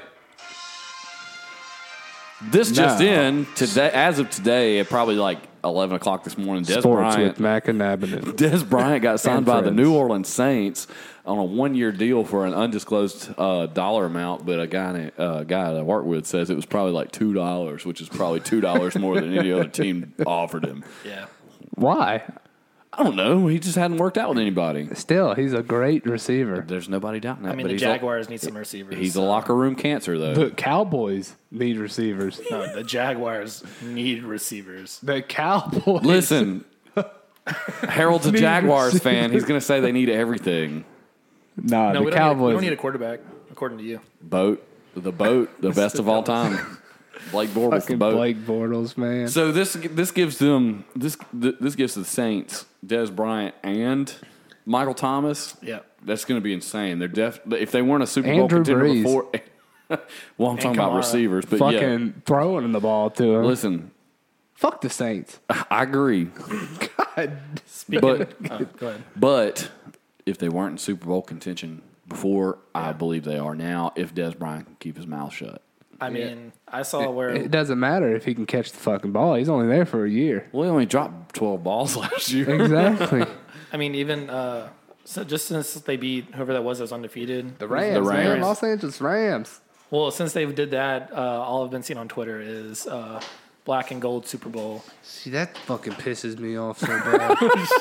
This just No. in today. As of today, at probably like eleven o'clock this morning, Des Sports Bryant. with Mac and Nabin. Des Bryant got signed And by the friends. New Orleans Saints on a one-year deal for an undisclosed uh, dollar amount, but a guy na- uh, guy that I work with says it was probably like two dollars, which is probably two dollars more than any other team offered him. Yeah. Why? I don't know. He just hadn't worked out with anybody. Still, he's a great receiver. There's nobody doubting that. I mean, but the he's Jaguars need some receivers. A, he's a so- locker room cancer, though. The Cowboys need receivers. No, the Jaguars need receivers. The Cowboys. Listen, Harold's a Need Jaguars receivers. fan. He's going to say they need everything. Nah, No, the we don't, need, we Cowboys. don't need a quarterback, according to you. Boat, the boat, the best of all time. Blake Bortles, the fucking boat. Blake Bortles, man. So this this gives them this this gives the Saints Des Bryant and Michael Thomas. Yeah. That's going to be insane. They're def if they weren't a Super Bowl Andrew contender Brees. before. Well, I'm talking about Kamara. receivers, but Fucking yeah. throwing the ball to him. Listen, Fuck the Saints. I agree, God. Speaking, but oh, go ahead. but if they weren't in Super Bowl contention before, I believe they are now. If Des Bryant can keep his mouth shut. I mean, I saw where It doesn't matter if he can catch the fucking ball. He's only there for a year. Well, he only dropped twelve balls last year. Exactly. I mean, even uh, so just since they beat whoever that was that was undefeated. The Rams, The man. Rams. Los Angeles Rams. Well, since they did that, uh, all I've been seeing on Twitter is uh, black and gold Super Bowl. See, that fucking pisses me off so bad.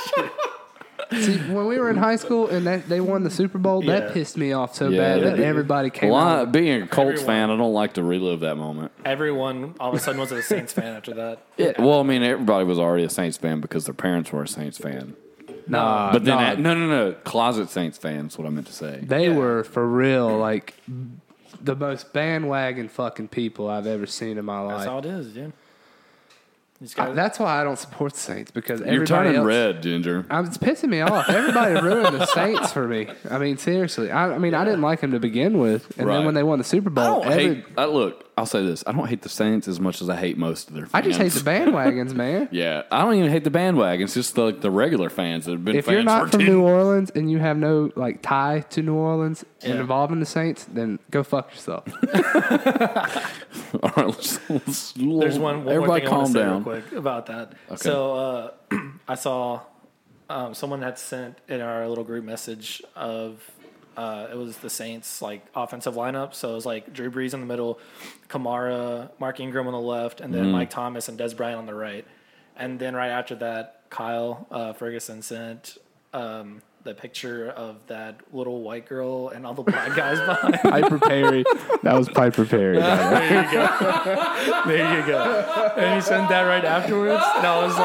See, when we were in high school and that they won the Super Bowl, Yeah. that pissed me off so Yeah, bad it that did. everybody came Well, I, out. being a Colts Everyone. fan, I don't like to relive that moment. Everyone all of a sudden was a Saints fan after that. Yeah, well, I mean, everybody was already a Saints fan because their parents were a Saints fan. Nah, But then, nah, no, no, no, closet Saints fans. What I meant to say. they Yeah. were for real like the most bandwagon fucking people I've ever seen in my That's life. how it is, dude. These I- guys, that's why I don't support the Saints because You're everybody turning else, red, Ginger. I'm, it's pissing me off. Everybody ruined the Saints for me. I mean, seriously. I, I mean, I didn't like them to begin with, and Right. then when they won the Super I Bowl, don't every, hate. I, look, I'll say this: I don't hate the Saints as much as I hate most of their I fans. just hate the bandwagons, man. Yeah, I don't even hate the bandwagon. It's just the the regular fans that have been. If fans you're not for from ten New Orleans and you have no like tie to New Orleans and Yeah. involved in the Saints, then go fuck yourself. All right, let's, let's, there's one, one more everybody thing I want calm to say down. real quick about that. So uh, I saw um, someone had sent in our little group message of uh, it was the Saints like offensive lineup. So it was like Drew Brees in the middle, Kamara, Mark Ingram on the left, and then Mike Thomas and Des Bryant on the right. And then right after that, Kyle uh, Ferguson sent um, the picture of that little white girl and all the black guys behind. Piper Perry. That was Piper Perry. There you go. There you go. And he sent that right afterwards, and I was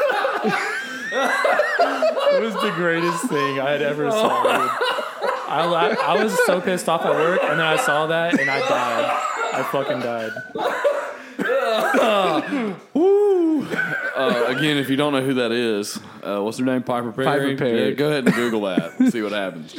like, it was the greatest thing I had ever saw. Dude. I la- I was so pissed off at work, and then I saw that, and I died. I fucking died. Uh, again, if you don't know who that is, uh, what's her name? Piper Perry. Piper Perry. Yeah, go ahead and Google that. and See what happens.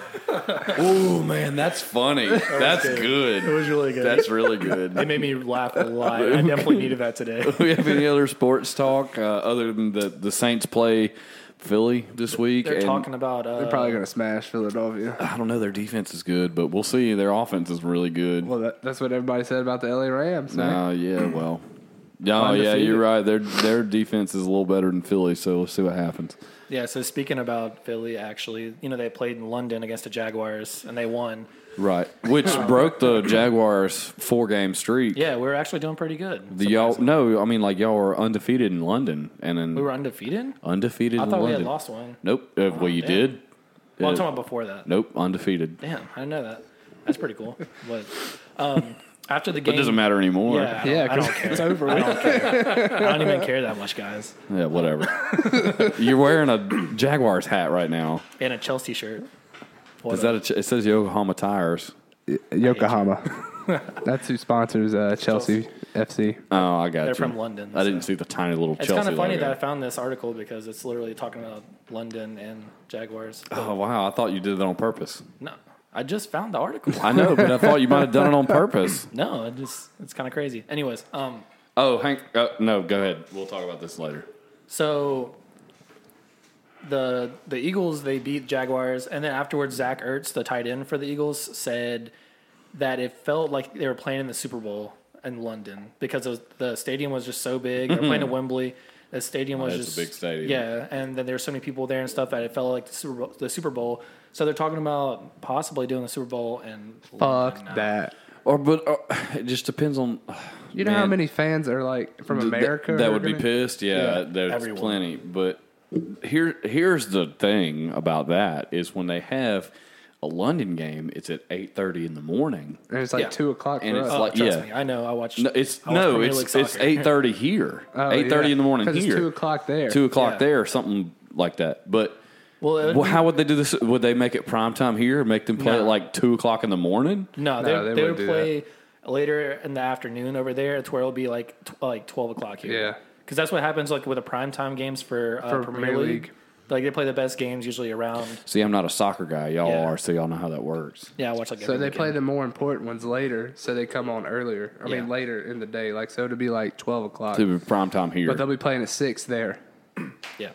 Oh man, that's funny. That's good. good. It was really good. That's really good. It made me laugh a lot. I definitely needed that today. Do we have any other sports talk uh, other than the the Saints play Philly this week? They're and talking about. Uh, They're probably going to smash Philadelphia. I don't know. Their defense is good, but we'll see. Their offense is really good. Well, that, that's what everybody said about the L A Rams. man. No, yeah, well, no, yeah, Undefeated. you're right. Their their defense is a little better than Philly, so we'll see what happens. Yeah. So speaking about Philly, actually, you know, they played in London against the Jaguars, and they won. Right, which broke the Jaguars' four game streak. Yeah, we were actually doing pretty good. The y'all surprisingly. no, I mean like y'all were undefeated in London, and then We were undefeated? undefeated I in thought we London. had lost one. Nope. Uh, well, you damn. did. Well, I'm Uh, talking about before that. Nope, undefeated. Damn, I didn't know that. That's pretty cool. But um, after the But game, it doesn't matter anymore. Yeah, I don't, Yeah, I 'cause don't care. it's over I with. don't care. I don't even care that much, guys. Yeah, whatever. You're wearing a Jaguars hat right now. And a Chelsea shirt. Is that a, ch- it says Yokohama Tires? Yokohama. That's who sponsors uh, Chelsea F C. Oh, I got They're you. from London, I didn't so- see the tiny little It's Chelsea kind of funny logo. that I found this article because it's literally talking about London and Jaguars. But Oh wow! I thought you did that on purpose. no, I just found the article. I know, but I thought you might have done it on purpose. No, it just it's kind of crazy. Anyways, um, Oh, Hank. Uh, no, go ahead. We'll talk about this later. so the the Eagles they beat Jaguars, and then afterwards Zach Ertz, the tight end for the Eagles, said that it felt like they were playing in the Super Bowl in London because it was, the stadium was just so big. They're playing at Wembley. The stadium was Oh, it's a just big stadium. Yeah, and then there were so many people there and stuff that it felt like the Super Bowl. The Super Bowl. So they're talking about possibly doing the Super Bowl in London Fuck now. that. Or, but uh, it just depends on. You know how Man. many fans are like from Th- America? That, that are would be gonna- pissed. Yeah, Yeah, there's everyone. plenty. But here, here's the thing about that is when they have a London game, it's at eight thirty in the morning. And it's like Yeah. two o'clock And for it's us. Oh, like- trust yeah. me, I know. I watched. No, it's I watched no, Premier League it's it's soccer. eight thirty here. Oh, eight thirty yeah. in the morning 'Cause here. It's two o'clock there. Two o'clock Yeah. there, something like that. But Well, it would well, be- how would they do this? Would they make it prime time here? Make them play No. at like two o'clock in the morning? No, No, they, they they, would wouldn't do play later in the afternoon over there. It's where it'll be like tw- like twelve o'clock here. Yeah. because that's what happens like with the primetime games for, uh, For Premier, Premier League. League. Like they play the best games usually around. See, I'm not a soccer guy. Y'all Yeah. are, so y'all know how that works. Yeah, I watch like. So every they play weekend. the more important ones later, so they come on earlier. I Yeah. mean, later in the day. Like, so it'll be like twelve o'clock. To prime time here. But they'll be playing at six there. Yeah.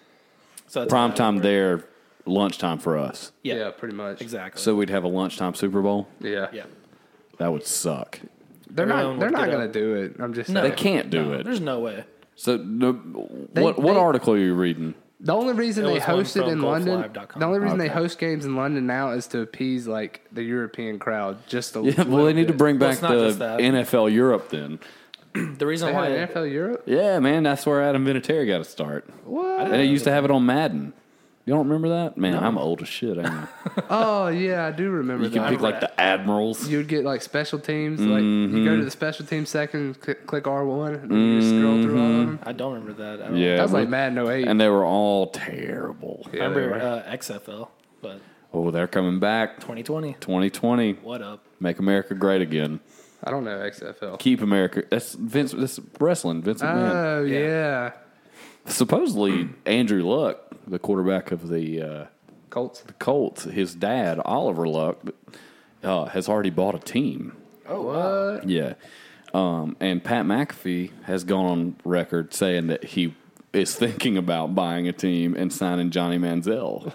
So that's Prime how that time works. there, lunchtime for us. Yeah. Yeah, pretty much. Exactly. So we'd have a lunchtime Super Bowl. Yeah. yeah. That would suck. They're Everyone not. They're would not get gonna up. do it. I'm just No. saying. They can't do No, it. There's no way. So, no, They- what what they- article are you reading? The only reason It they was one host it from in golf London, live dot com. the only reason they Okay. host games in London now is to appease like the European crowd. Just a Yeah, well, little they need to bit. bring Well, back it's not just the that. N F L Europe then. The reason They have why an N F L Europe. Yeah, man, that's where Adam Vinatieri got to start. What? And they used to have it on Madden. You don't remember that? Man, I'm old as shit, ain't I? Oh yeah, I do remember You can that. pick like the Admirals. You would get like special teams. Like you Mm-hmm. go to the special team section, click, click R one, and then you just scroll through all of them. I don't remember that. I don't Yeah, That was like but- Madden oh eight. and they were all terrible. Yeah, I they remember were. uh, X F L, but Oh, they're coming back. twenty twenty. twenty twenty. What up? Make America great again. I don't know X F L. Keep America. That's Vince. That's wrestling. Vince McMahon. Oh Yeah. yeah, Supposedly, Andrew Luck, the quarterback of the uh, Colts. Colts, his dad, Oliver Luck, uh, has already bought a team. Oh, What? Yeah. Um, and Pat McAfee has gone on record saying that he is thinking about buying a team and signing Johnny Manziel.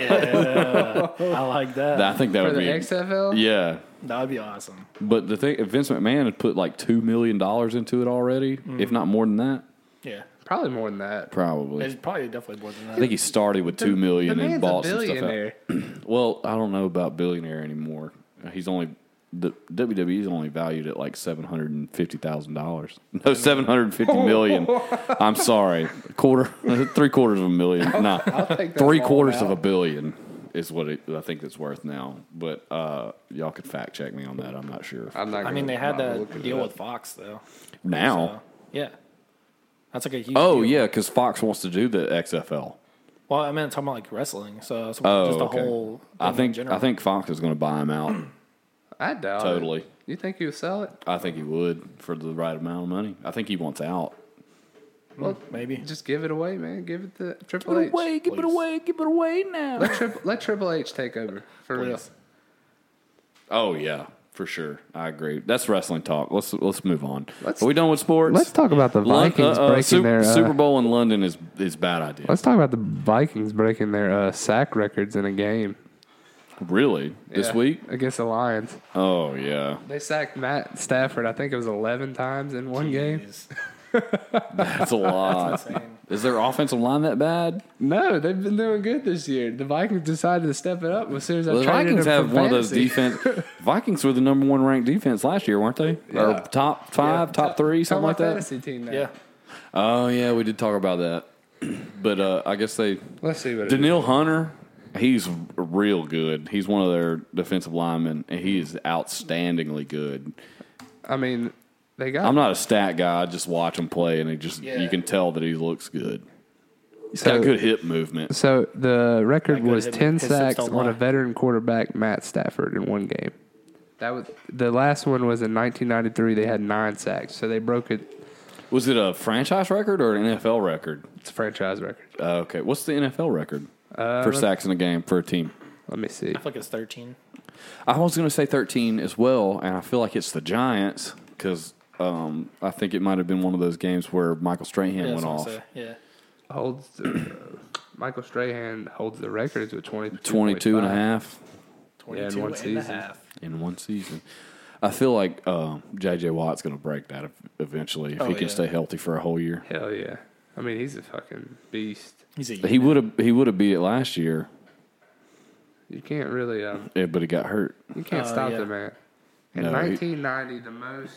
Yeah, I like that. I think that For would the be X F L? Yeah. That would be awesome. But the thing, Vince McMahon had put like two million dollars into it already, if not more than that. Yeah, Probably more than that. Probably. it's probably definitely more than I that. think he started with two million The and man's bought a some stuff out. billionaire. Well, I don't know about billionaire anymore. He's only the W W E is only valued at like seven hundred and fifty thousand dollars. No, seven hundred and fifty million. I'm sorry, a quarter, three quarters of a million. Nah, take that three small quarters of amount. a billion is what it, I think it's worth now. But uh, y'all could fact check me on that. I'm not sure. I'm not. I mean, gonna they had bother looking that it deal up. with Fox though. Now, So, yeah, that's like a huge. oh deal. yeah, because Fox wants to do the X F L. Well, I meant talking about like wrestling. So it's Oh, just the okay. whole. I thing in think general. I think Fox is going to buy him out. I doubt it. Totally. You think he would sell it? I think he would for the right amount of money. I think he wants out. Well, maybe. just give it away, man. Give it to Triple H. give Please. away, give it away now. Let Triple let Triple H take over for real. Please. Oh yeah, for sure. I agree. That's wrestling talk. Let's let's move on. Let's- Are we done with sports? Let's talk about the Lon- Vikings uh, uh, breaking Super, their uh, Super Bowl in London is is bad idea. Let's talk about the Vikings breaking their uh, sack records in a game Really? This Yeah, week? against the Lions. Oh yeah. They sacked Matt Stafford. I think it was eleven times in one game. Jeez. That's a lot. Insane. Is their offensive line that bad? No, they've been doing good this year. The Vikings decided to step it up as soon as I Well, the traded Vikings them have from one of those fantasy. defense. Vikings were the number one ranked defense last year, weren't they? Yeah. Or top five, Yeah, top three, Tell something my like that. fantasy team now. Yeah. Oh yeah, we did talk about that. But uh, I guess they Let's see what it is. Daniil Hunter, he's real good. He's one of their defensive linemen, and he is outstandingly good. I mean, they got. I'm not a stat guy. I just watch him play, and he just Yeah. you can tell that he looks good. He's So- got good hip movement. So the record That good was hit- ten his hips sacks don't on a lie. veteran quarterback, Matt Stafford, in one game. That was the last one was in nineteen ninety-three. They had nine sacks, so they broke it. Was it a franchise record or an N F L record? It's a franchise record. Uh, okay, what's the N F L record Uh, for sacks in a game for a team? Let me see. I feel like it's thirteen. I was going to say thirteen as well, and I feel like it's the Giants because um, I think it might have been one of those games where Michael Strahan Yeah, went that's what off. I say. Yeah. Holds the, Michael Strahan holds the records with twenty twenty-two and a half Yeah, in twenty-two one and a season. half. in one season. I feel like uh, J J. Watt's going to break that eventually if Oh, he can yeah. stay healthy for a whole year. Hell yeah! I mean, he's a fucking beast. He's a He would have he would have beat it last year, You can't really, um, eh, but he got hurt. you can't Oh, stop yeah. the man. In No, he- nineteen ninety, the most.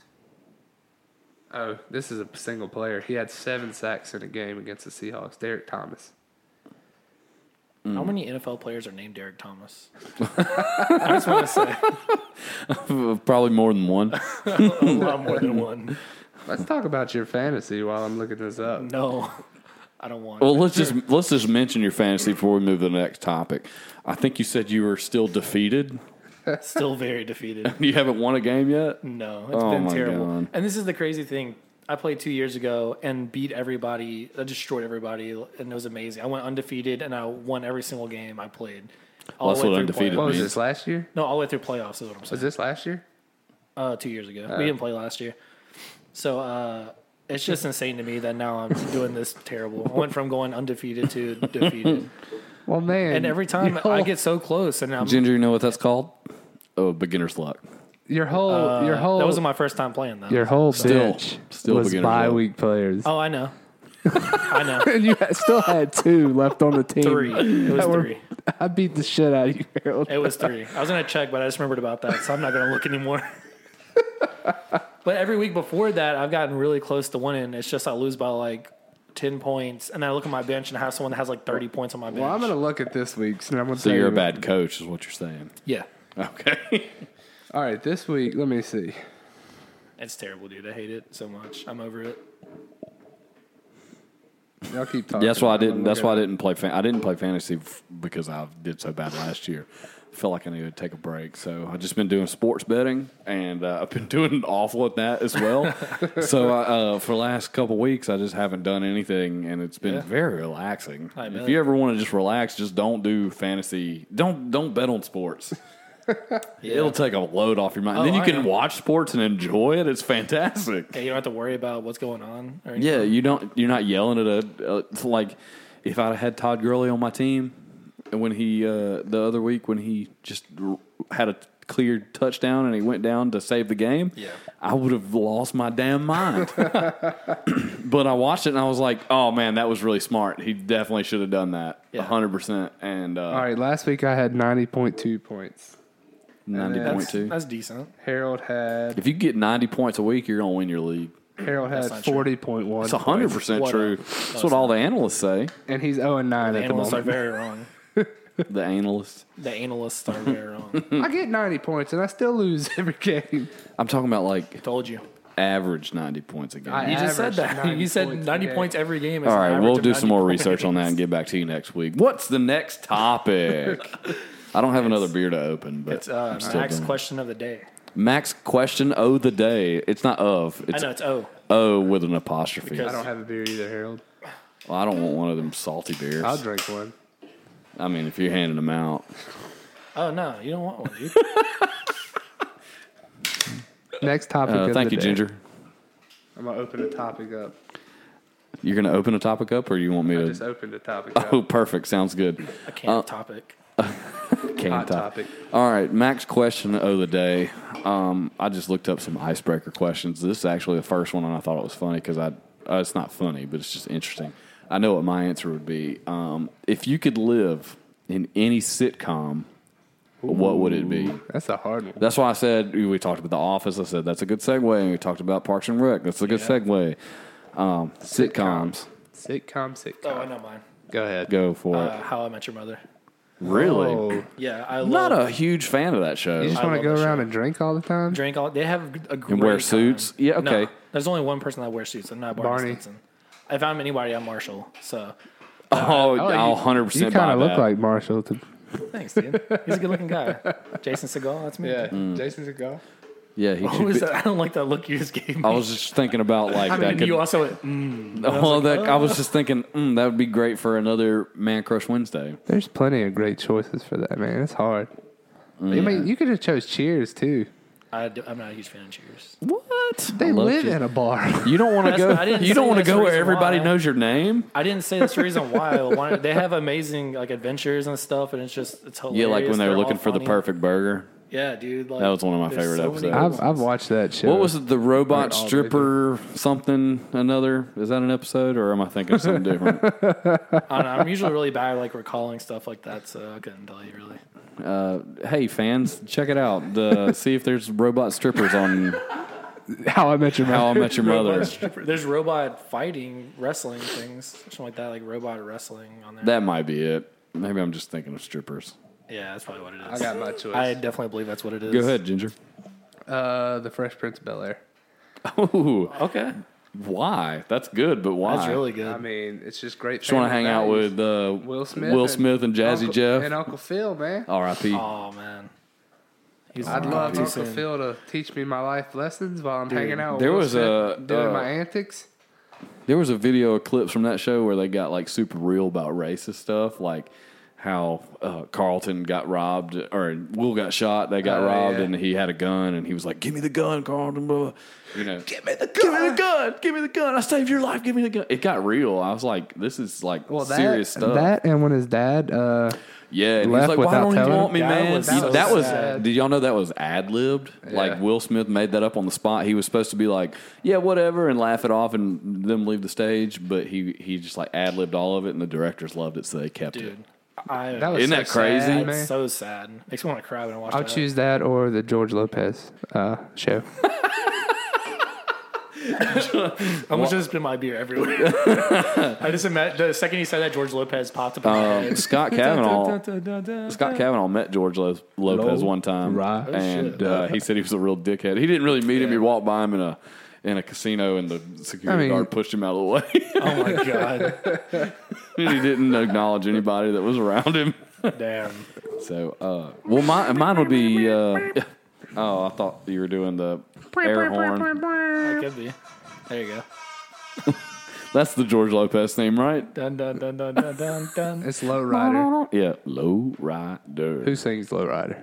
Oh, this is a single player. He had seven sacks in a game against the Seahawks. Derek Thomas. How many N F L players are named Derek Thomas? I just want to say Probably more than one. a lot more than one. Let's talk about your fantasy while I'm looking this up. No, I don't want. Well, let's just let's just mention your fantasy before we move to the next topic. I think you said you were still defeated. Still very defeated. You haven't won a game yet. No, it's Oh been my terrible. God. And this is the crazy thing. I played two years ago and beat everybody. I destroyed everybody, and it was amazing. I went undefeated, and I won every single game I played. All Well, the that's way what through undefeated playoffs. What was means. this last year? No, all the way through playoffs is what I'm saying. Was this last year? Uh, two years ago. we didn't play last year. So uh, it's just insane to me that now I'm doing this terrible. I went from going undefeated to defeated. Well, man. And every time your I whole- get so close, and I'm Ginger, you know what that's called? Oh, beginner's luck. your whole uh, your whole that wasn't my first time playing though. your whole Still- bench still was beginner's bye luck. week players. Oh, I know. I know. And you had- still had two left on the team. Three. It was That were- three. I beat the shit out of you, Harold. It was three. I was gonna check, but I just remembered about that, so I'm not gonna look anymore. But every week before that, I've gotten really close to winning. It's just I lose by like ten points, and I look at my bench and I have someone that has like thirty points on my bench. Well, I'm gonna look at this week's, and I'm gonna So tell you're a you- bad coach, is what you're saying. Yeah, Okay. All right, this week, let me see. it's terrible, dude. I hate it so much. I'm over it. Y'all keep talking. That's why I I'm gonna didn't. look That's at why I it. didn't play. Fan, I didn't play fantasy f- because I did so bad last year. I felt like I needed to take a break, so I've just been doing sports betting, and uh, I've been doing awful at that as well. so I, uh, for the last couple weeks, I just haven't done anything, and it's been Yeah. very relaxing. I If bet. you ever want to just relax, just don't do fantasy. Don't don't bet on sports. It'll take a load off your mind. And Oh, then you I can know. watch sports and enjoy it. It's fantastic. Yeah, you don't have to worry about what's going on. Or anything. Yeah, you don't. You're not yelling at a. Uh, it's like if I'd had Todd Gurley on my team, and when he uh, the other week when he just r- had a cleared touchdown and he went down to save the game, Yeah. I would have lost my damn mind. But I watched it and I was like, oh man, that was really smart. He definitely should have done that, Yeah. hundred percent. And uh, All right, last week I had ninety point two points. ninety then- point That's, two. that's decent. Harold had If you get ninety points a week, you're gonna win your league. Harold That's had not true. forty point one. It's hundred percent What true. a- That's what all the analysts say. and he's zero and nine The at the analysts are moment. very wrong. The analysts. The analysts are very wrong. I get ninety points and I still lose every game. I'm talking about like Told you. average ninety points a game. I- You just said averaged that. ninety You said points a ninety game. points every game. Is All an right, average we'll of do some ninety more points. research on that and get back to you next week. What's the next topic? I don't have another beer to open, but It's uh, I'm still Max doing it. question of the day. Max question of the day. It's not of. I It's know it's O. O with an apostrophe. Because- I don't have a beer either, Harold. Well, I don't want one of them salty beers. I'll drink one. I mean, if you're handing them out. Oh no, you don't want one, dude. Next topic. Uh, of thank the you, day. Ginger. I'm gonna open the topic up. You're going to open a topic up, or you want me I to? just opened the topic up. Oh, perfect. Sounds good. I can't topic. Can Hot top. topic. All right, Max question of the day. Um, I just looked up some icebreaker questions. This is actually the first one, and I thought it was funny because I. Uh, it's not funny, but it's just interesting. I know what my answer would be. Um, if you could live in any sitcom, what would it be? That's a hard one. That's why I said we talked about The Office. I said that's a good segue. And we talked about Parks and Rec. That's a good Yeah. segue. Um, sitcoms. Sitcom, sitcom. Oh, I know mine. Go ahead. Go for Uh, it. How I Met Your Mother. Really? Oh. Yeah, I I'm love. not a huge fan of that show. You just I want to love go the around show. and drink all the time? Drink all. They have a great And wear time. suits? Yeah, No, okay. there's only one person that wears suits. I'm not Barney, Barney. Stinson. If I'm anybody, I'm Marshall. So Oh, Oh, I'll you- one hundred You percent kind buy of look that. like Marshall. To, thanks, dude. He's a good looking guy. Jason Segel. That's me. Jason Segel. Yeah, he What should was be. that? I don't like that look you just gave me. I was just thinking about like I that. mean, Could, you also went, mm. well, that I was just thinking mm, that would be great for another Man Crush Wednesday. There's plenty of great choices for that, man. It's hard. I mean, you could have chose Cheers too. I do, I'm not a huge fan of Cheers. What? They live in a bar. You don't want to That's go. not- I didn't You say don't want to that's the go where reason everybody why. knows your name. I didn't say that's the reason why. why. They have amazing like adventures and stuff, and it's just it's hilarious. Yeah, like when they were They're looking all for the funny. perfect burger. Yeah, dude. Like, That was one of my there's favorite so many episodes. good I've I've ones. watched that show. What was it? The robot Right, all they stripper something another? Is that an episode or am I thinking of something different? I don't know, I'm usually really bad at like recalling stuff like that, so I couldn't tell you really. Uh, hey fans, check it out. The, see if there's robot strippers on How I Met Your How I Mother? Met Your Mother. Robot stripper- There's robot fighting, wrestling things, something like that, like robot wrestling on there. That might be it. Maybe I'm just thinking of strippers. yeah, that's probably what it I is. got my choice. I definitely believe that's what it is. Go ahead, Ginger. uh, the Fresh Prince of Bel Air. Oh, Okay, why? That's good, but why? that's really good. I mean, it's just great. Just want to family hang out values. with uh, Will Smith, Will and Smith and Jazzy Uncle, Jeff. and Uncle Phil, man. R I P Oh man, He's I'd gone love too Uncle soon. Phil to teach me my life lessons while I'm hanging out. With there Will was Smith a, doing uh, my antics. There was a video of clips from that show where they got like super real about racist stuff, like how uh, Carlton got robbed or Will got shot. They got Oh, robbed, yeah. and he had a gun, and he was like, "Give me the gun, Carlton." Blah, blah. You know, give me the gun. Give me the gun. Give me the gun. I saved your life. Give me the gun. It got real. I was like, "This is like Well, that, serious stuff." that and when his dad, uh, Yeah, and left he's like, "Why without don't you telling want me, him. man?" That was You- so that was. sad. Did y'all know that was ad libbed? Like Yeah. Will Smith made that up on the spot. He was supposed to be like, "Yeah, whatever," and laugh it off and them leave the stage. But he he just like ad libbed all of it, and the directors loved it, so they kept it. Dude, I, that was Isn't so that crazy? sad, it's man. so sad. Makes me want to cry when I watch I'll that. choose that or the George Lopez uh, show. I almost just spit my beer everywhere. I just imagine the second he said that, George Lopez popped up in my Um, head. Scott Kavanaugh. Dun, dun, dun, dun, Scott dun. Kavanaugh met George Lo- Lopez Lo- one time, right. Oh, and shit. uh, he said he was a real dickhead. He didn't really meet him. He walked by him in a in a casino, and the security I mean- guard pushed him out of the way. Oh my god! And he didn't acknowledge anybody that was around him. Damn. So, uh, well, mine, mine would be. Uh, oh, I thought you were doing the air horn. That could be. There you go. That's the George Lopez theme, right? Dun dun dun dun dun dun dun. It's Low Rider. Yeah, low rider. Who sings Low Rider?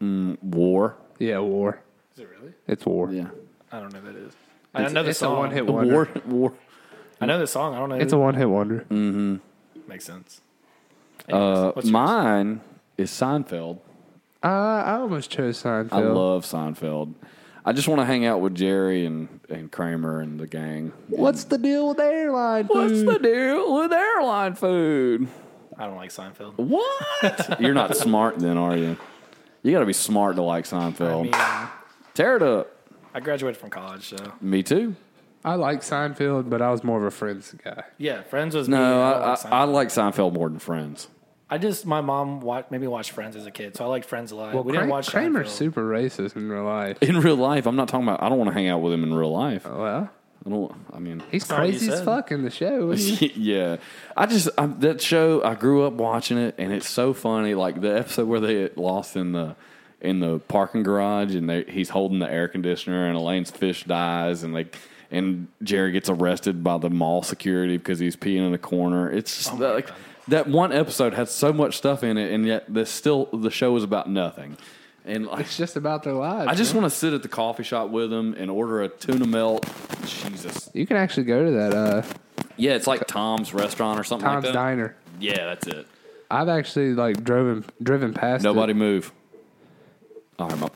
War? Yeah, War. Is it really? It's War. Yeah, I don't know who that is. I It's, know the it's song. a one hit war, wonder. war. I know the song. I don't know. It's who. a one hit wonder. Makes sense. Uh, Anyways, what's yours? mine is Seinfeld. Uh, I almost chose Seinfeld. I love Seinfeld. I just want to hang out with Jerry and, and Kramer and the gang. What's the deal with airline What's food? the deal with airline food? I don't like Seinfeld. What? You're not smart then, are you? You got to be smart to like I Seinfeld. mean, Tear it up. I graduated from college, so Me too. I like Seinfeld, but I was more of a Friends guy. yeah. Friends was me. No, I, I, don't I, like Seinfeld. I like Seinfeld more than Friends. I just my mom watched, made me watch Friends as a kid, so I liked Friends a lot. Well, we didn't Kram- watch Kramer's Seinfeld. super racist in real life. In real life, I'm not talking about. I don't want to hang out with him in real life. Well, I don't. I mean, he's not what you crazy as said. fuck in the show. isn't he? yeah. I just I, that show. I grew up watching it, and it's so funny. Like the episode where they get lost in the in the parking garage, and they, he's holding the air conditioner, and Elaine's fish dies, and they and Jerry gets arrested by the mall security because he's peeing in the corner. It's just my like God. that one episode has so much stuff in it, and yet the still the show is about nothing. And like, It's just about their lives. I just man. want to sit at the coffee shop with them and order a tuna melt. Jesus. You can actually go to that uh, Yeah, it's like Tom's restaurant or something Tom's like that. Diner. Yeah, that's it. I've actually like driven driven past. Nobody It. move. All right, my,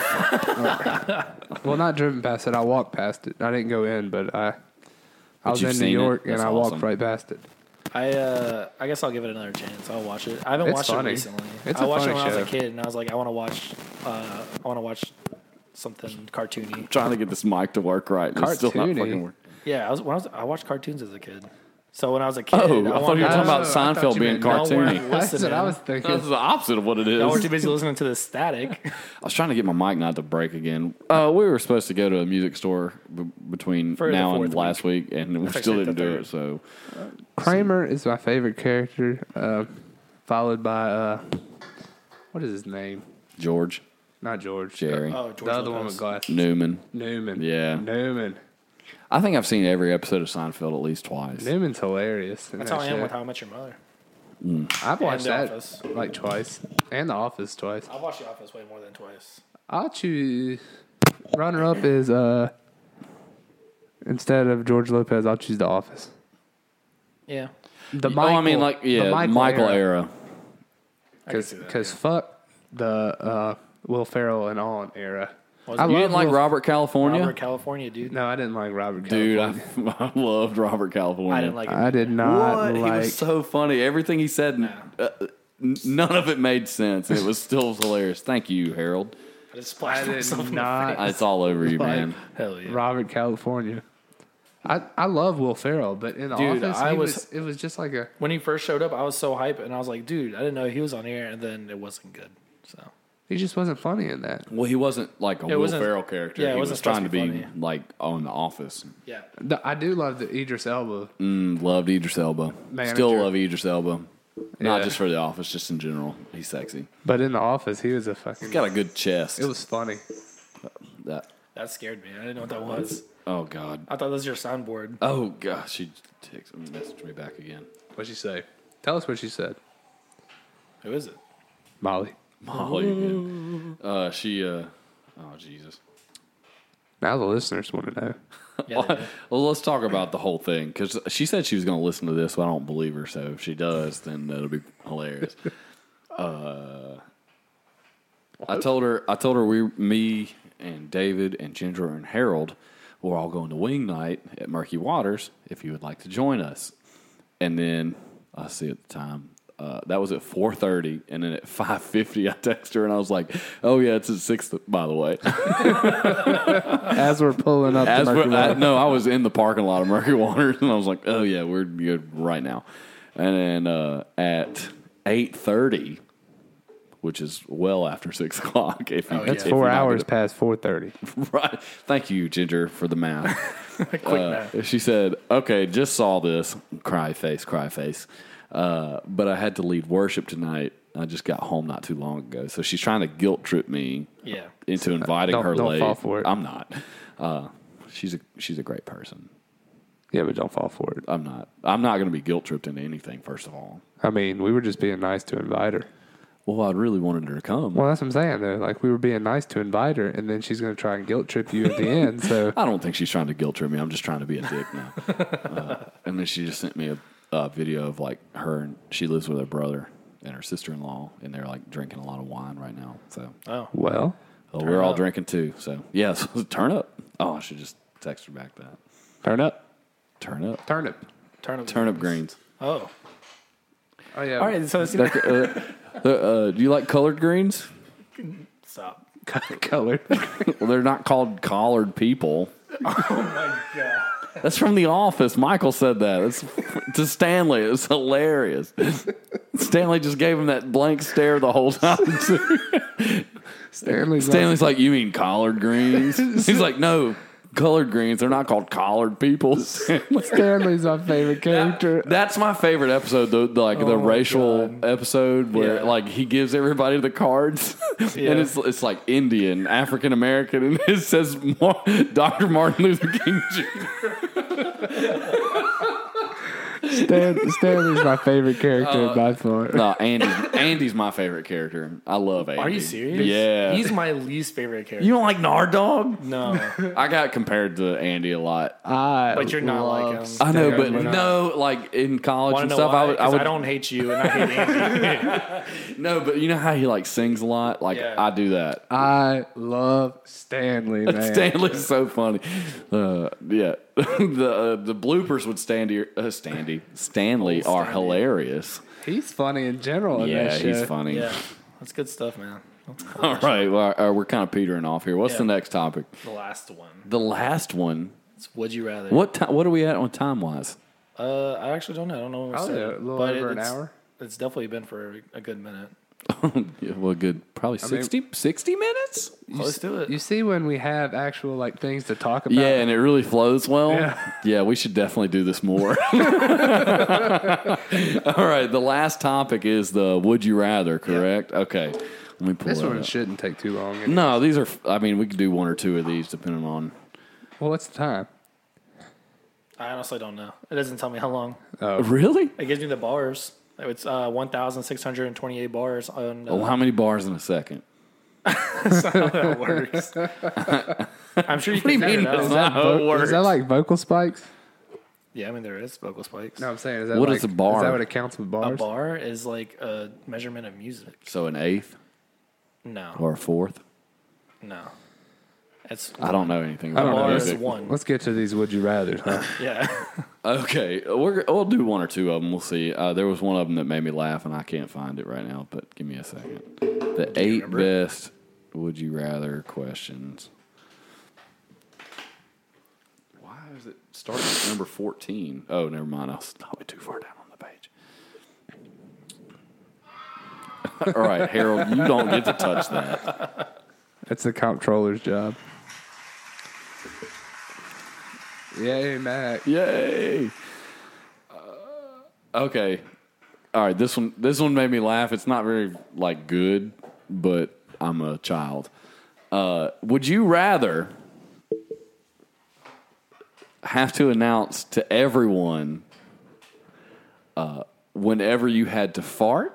oh, Well, not driven past it. I walked past it. I didn't go in, but I. I was you've in New seen it? York and That's I awesome. walked right past it. I uh, I guess I'll give it another chance. I'll watch it. I haven't It's watched funny. it recently. It's I a watched funny it when I was a show. kid, and I was like, I want to watch. Uh, I want to watch something cartoony. trying to get this mic to work right. and It's still not Cartoony? fucking working. Yeah, I was when I was I watched cartoons as a kid. So when I was a kid, Oh, I thought you wanted were to- talking about Oh, I thought Seinfeld you being meant- Y'all weren't cartoony. That's what I listening. was thinking. That's the opposite of what it is. Y'all were too busy listening to the static. I was trying to get my mic not to break again. Uh, we were supposed to go to a music store b- between For the now and fourth last week, and we That's still actually didn't the do third. it. So Kramer is my favorite character, uh, followed by uh, what is his name? George, Not George. Jerry, Oh, George the other one Lopez. with glasses. Newman. Newman. Yeah. Newman. I think I've seen every episode of Seinfeld at least twice. Newman's hilarious. in That's that how I am show. with How I Met Your Mother. I've watched The that Office. like twice, and The Office twice. I've watched The Office way more than twice. I'll choose. Runner up is uh, instead of George Lopez, I'll choose The Office. Yeah, The oh, I mean, like the yeah, Michael, era. I can see that, because yeah. fuck the uh, Will Ferrell and on era. Was I it You love didn't like Will- Robert California, Robert California, dude. No, I didn't like Robert. dude. I, California. I loved Robert California. I didn't like it. I did not What? He like. was so funny. Everything he said, uh, n- none of it made sense. It was still hilarious. Thank you, Harold. I just splashed I did myself in the not- face. It's all over you, man. Hell yeah. Robert California. I, I love Will Ferrell, but in the Dude, office, I he was- was, it was just like a. When he first showed up, I was so hype, and I was like, dude, I didn't know he was on here, and then it wasn't good. So He just wasn't funny in that. Well, he wasn't like a Will wasn't- Ferrell character. yeah, it he wasn't was trying to supposed be to be funny. like on The Office. yeah, The, I do love the Idris Elba. Mm, loved Idris Elba. Manager. Still love Idris Elba. Not Yeah. just for The Office, just in general. He's sexy. But in the office, he was a fucking. He's got a good chest. It was funny. that. That scared me. I didn't know what that was. Oh God. I thought that was your soundboard. Oh gosh. She takes messaged me back again. What'd she say? Tell us what she said. Who is it? Molly. Molly. Again. Uh, she. Uh, oh Jesus. Now the listeners want to know. Yeah, they do. Well, let's talk about the whole thing because she said she was going to listen to this, but I don't believe her. So if she does, then that'll be hilarious. uh, I told her, I told her we, me and David and Ginger and Harold were all going to wing night at Murky Waters. If you would like to join us, and then I see at the time. Uh, that was at four thirty, and then at five fifty, I texted her, and I was like, "Oh yeah, it's at six, by the way." As we're pulling up As the Murky we- I, Water. no, I was in the parking lot of Murky Waters, and I was like, "Oh yeah, we're good right now." And then uh, at eight thirty, which is well after six o'clock, if you Oh, That's if four you're not hours gonna- past four thirty. right? Thank you, Ginger, for the math. Quick Uh, math. she said, "Okay, just saw this. Cry face, cry face. Uh, but I had to lead worship tonight. I just got home not too long ago, so she's trying to guilt trip me Yeah. into inviting Don't- her don't late. fall for it. I'm not. Uh, she's a she's a great person. Yeah, but don't fall for it. I'm not. I'm not going to be guilt tripped into anything. First of all, I mean, we were just being nice to invite her. well, I really wanted her to come. Well, that's what I'm saying, though. Like, we were being nice to invite her, and then she's going to try and guilt trip you at the end. So, I don't think she's trying to guilt trip me. I'm just trying to be a dick now. uh, and then she just sent me a, a video of like her and she lives with her brother and her sister in law, and they're like drinking a lot of wine right now. So Oh. well, well, we're all up. drinking too. So yeah, so turn up. Oh, I should just text her back that. turn up. Turn up. Turnip. Turnip. Turnip greens. Oh. Oh, yeah. All right. So it's, They're, uh, uh, do you like colored greens? stop. Colored. Well, they're not called collared people. Oh my god. That's from The Office. Michael said that. It's to Stanley. It was hilarious. Stanley just gave him that blank stare the whole time. Stanley's Stanley's like, "You mean collard greens?" He's like, "No, colored greens. They're not called collared people." Like, Stanley's my favorite character. That's my favorite episode, the, the like the Oh my racial God. episode where Yeah. like he gives everybody the cards, Yeah. and it's it's like Indian, African American, and it says Mar- Doctor Martin Luther King Junior Stan, Stanley's my favorite character by far. No, Andy's Andy's my favorite character. I love Andy. Are you serious? Yeah. He's my least favorite character. You don't like Nard Dog? no. I got compared to Andy a lot. I But you're not love like him. I know, but We're not. no, like in college Want and to know stuff, why? I would, I 'Cause would I don't hate you and I hate Andy. no, but you know how he like sings a lot. Like Yeah. I do that. I love Stanley, man. Stanley's so funny. Uh, yeah, the uh, the bloopers with Stanley, uh, Stanley, Stanley are Stanley. hilarious. He's funny in general. In Yeah, that he's show. funny. yeah. That's good stuff, man. All right, well, uh, we're kind of petering off here. What's Yeah. the next topic? The last one. The last one. It's Would You Rather. What ti what are we at on time wise? Uh, I actually don't know. I don't know. When we Probably started, a little but over an it's- hour. It's definitely been for a good minute. Yeah, well, good. Probably mean- sixty, sixty minutes. Close to it. You see when we have actual like things to talk about. Yeah, and it really flows well. Yeah. Yeah, we should definitely do this more. All right, the last topic is the would you rather, correct? Okay. Let me pull This that one up. shouldn't take too long. No, these are, I mean, we could do one or two of these depending on. Well, what's the time? I honestly don't know. It doesn't tell me how long. Really? It gives me the bars. It's uh, one thousand six hundred twenty-eight bars on. Uh, Oh, how many bars in a second? that's not how that works. I'm sure you do you can figure mean it out. it's not how it works? Is that like vocal spikes? Yeah, I mean there is vocal spikes. No, I'm saying is that What like, is a bar? Is that what it counts with A bars? bar is like a measurement of music. So an eighth No, or a fourth? no. It's I don't know anything I about don't know. bar is music. one. Let's get to these would you rather. Huh? Yeah. Okay, we're, we'll do one or two of them. We'll see. Uh, there was one of them that made me laugh, and I can't find it right now, but give me a second. The eight remember it? best would you rather questions. Why is it starting at number fourteen? Oh, never mind. I'll stop it too far down on the page. All right, Harold, you don't get to touch that. That's the comptroller's job. Yay, Mac. Yay! Uh, okay, all right, this one this one made me laugh. It's not very like good, but I'm a child. Uh, would you rather have to announce to everyone uh, whenever you had to fart,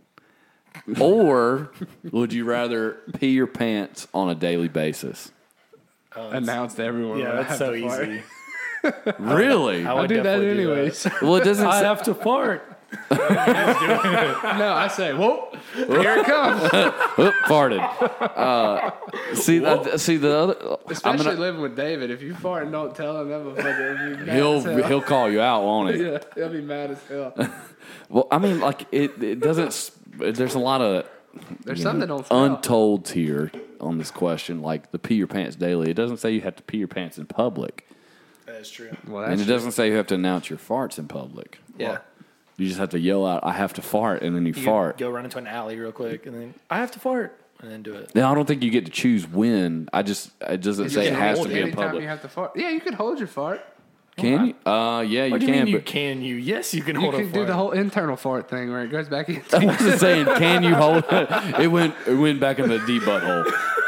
or would you rather pee your pants on a daily basis? Announced to everyone. Yeah, when I that's have so to fart. easy. Really? I I would do that definitely do anyways. Well, it doesn't. I Say, have to fart. No, I say, whoa, here it comes. Oop, farted. Uh, see, uh, see the other. I'm Especially gonna, living with David. If you fart and don't tell him, that motherfucker will be mad he'll as hell. he'll call you out, won't he? Yeah, he'll be mad as hell. Well, I mean, like it. It doesn't. s- There's a lot of There's you something know, that don't smell. untolds here on this question. Like the pee your pants daily. It doesn't say you have to pee your pants in public, That is true. Well, and that's it doesn't say you have to announce your farts in public. Yeah. You just have to yell out, "I have to fart," and then you, You fart. go run into an alley real quick, and then I have to fart, and then do it. Now, I don't think you get to choose when. I just it doesn't say it can has to hold be in anytime public. You have to fart. Yeah, you can hold your fart. Can you? Uh, yeah, you What do you can. mean you but can? You yes, you can You hold can a do fart. the whole internal fart thing where it goes back in. I wasn't saying, can you hold it? It went it went back in the D butthole.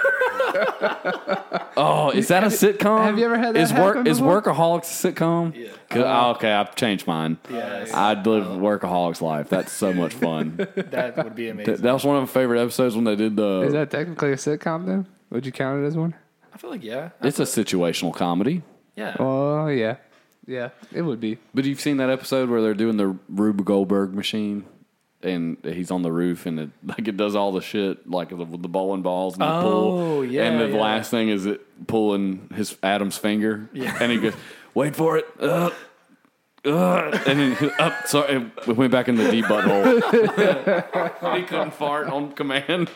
Oh, is that a sitcom? have you ever had that is work happen is before? Workaholics a sitcom? Yeah. 'Cause- oh, okay, I've changed mine. Yes. I live Workaholics life. That's so much fun. That would be amazing. Th- that was one of my favorite episodes when they did the. Is that technically a sitcom then? Would you count it as one? I feel like yeah, it's a situational comedy. yeah. Oh yeah, yeah, it would be. But you've seen that episode where they're doing the Rube Goldberg machine, and he's on the roof, and it like it does all the shit like the, the bowling balls and the Oh, pull. yeah, And the yeah. last thing is it pulling his Adam's finger. Yeah. And he goes, "Wait for it." Uh, uh, and then up, sorry, it went back in the D butthole. He couldn't fart on command.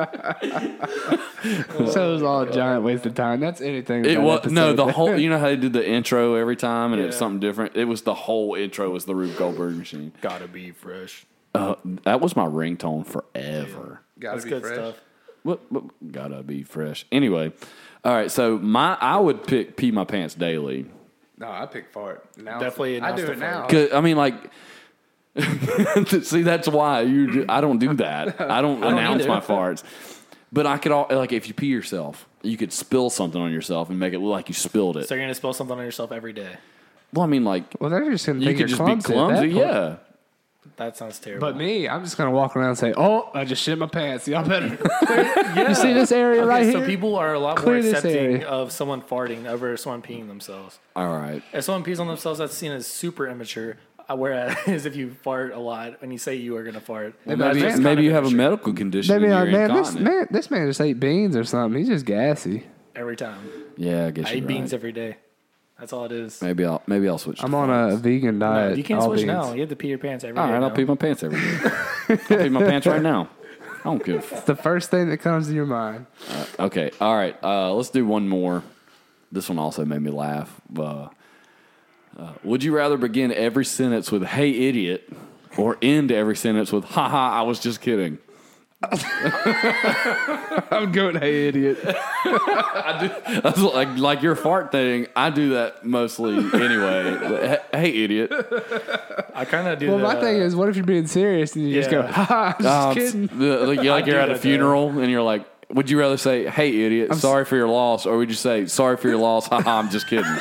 So it was all a giant waste of time. That's anything. It that was no episode. the whole. You know how they did the intro every time, and it was Yeah. something different. It was the whole intro was the Rube Goldberg machine. Gotta be fresh. Uh, that was my ringtone forever. Gotta That's be good fresh. stuff. What, what gotta be fresh. Anyway, all right. So my I would pick pee my pants daily. No, I pick fart. Now Definitely I announce do the it now. fart. 'Cause, I mean, like, see, that's why you. Do, I don't do that. I don't don't announce either. my farts. But I could all like if you pee yourself, you could spill something on yourself and make it look like you spilled it. So you're gonna spill something on yourself every day. Well, I mean, like Well, they're just gonna you think could you're just be clumsy. at that clumsy. point. Yeah. That sounds terrible. But me, I'm just gonna walk around and say, "Oh, I just shit my pants. Y'all better." You see this area Okay, right so here? people are a lot Clear more this accepting area. of someone farting over someone peeing themselves. All right. If someone pees on themselves, that's seen as super immature. Uh, Whereas if you fart a lot and you say you are gonna fart, Well, that's maybe just kind maybe of you have a immature medical condition. Maybe and like, you're man, this incontinent. man, this man just ate beans or something. He's just gassy. every time. Yeah, I guess I you're eat beans right. every day. That's all it is. Maybe I'll maybe I'll switch. to I'm on a farts. vegan No, diet. you can't all switch beans. now. You have to pee your pants every day. All right, I'll now. pee my pants every day. I'll pee my pants right now. I don't give a fuck. It's the first thing that comes to your mind. Okay, all right. Uh, let's do one more. This one also made me laugh. Uh, uh, would you rather begin every sentence with "Hey, idiot," or end every sentence with "Ha ha, I was just kidding"? I'm going, "Hey, idiot." That's like like your fart thing. I do that mostly anyway. Hey, idiot. I kind of do. Well, the, my thing is, what if you're being serious and you just go, Yeah. "Ha ha, I'm just Uh, kidding." the- like, you're, like I you're do at a that, funeral and you're like, would you rather say, "Hey, idiot, sorry for your loss," or would you say, "Sorry for your loss, haha, I'm just kidding"?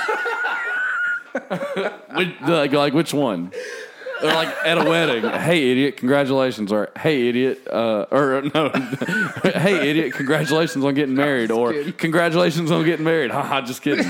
Which, like, like which one? Or like at a wedding, "Hey, idiot, congratulations," or "Hey, idiot," uh, or no, "Hey, idiot, congratulations on getting married," or kidding. "Congratulations on getting married," haha, just kidding.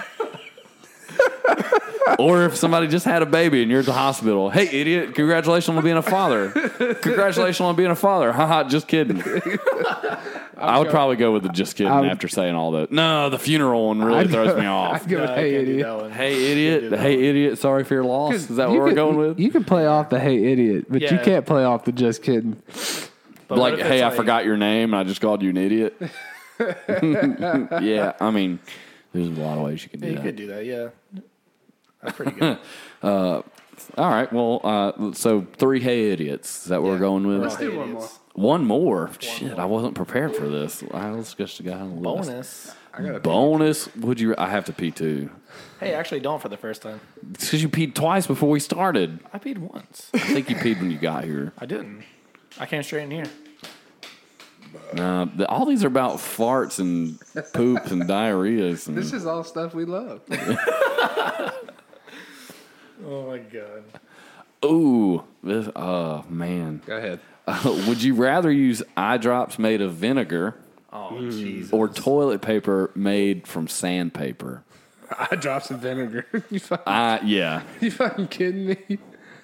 Or if somebody just had a baby and you're at the hospital, "Hey, idiot, congratulations on being a father." "Congratulations on being a father." Haha, just kidding. I would probably go with the "just kidding" I'm- after saying all that. No, the funeral one really I'd throws go- me off. I'd go, No, I "Hey, can't do idiot." that one. Hey, idiot. Hey, idiot. Sorry for your loss. Is that what You we're can- going with? You can play off the "Hey, idiot," but you Yeah. can't play off the "just kidding." But what Like, if it's hey, I like- forgot your name and I just called you an idiot. Yeah, I mean, there's a lot of ways you can do Yeah, you that. could do that. Yeah, that's pretty good. All right. Well, uh, so three hey idiots. Is that what we're going with? Let's do one more. One more. Shit, I wasn't prepared for this. All right, let's just go down the list. Bonus. I got a Bonus. Would you? I have to pee too. Hey, actually, don't for the first time. It's because you peed twice before we started. I peed once. I think you peed when you got here. I didn't. I came straight in here. Nah, the, all these are about farts and poops and diarrheas. And, This is all stuff we love. Oh my god. ooh, this. Oh man. Go ahead. Uh, would you rather use eye drops made of vinegar Oh Jesus. or toilet paper made from sandpaper? I dropped some vinegar. you, fucking, I yeah. you fucking kidding me?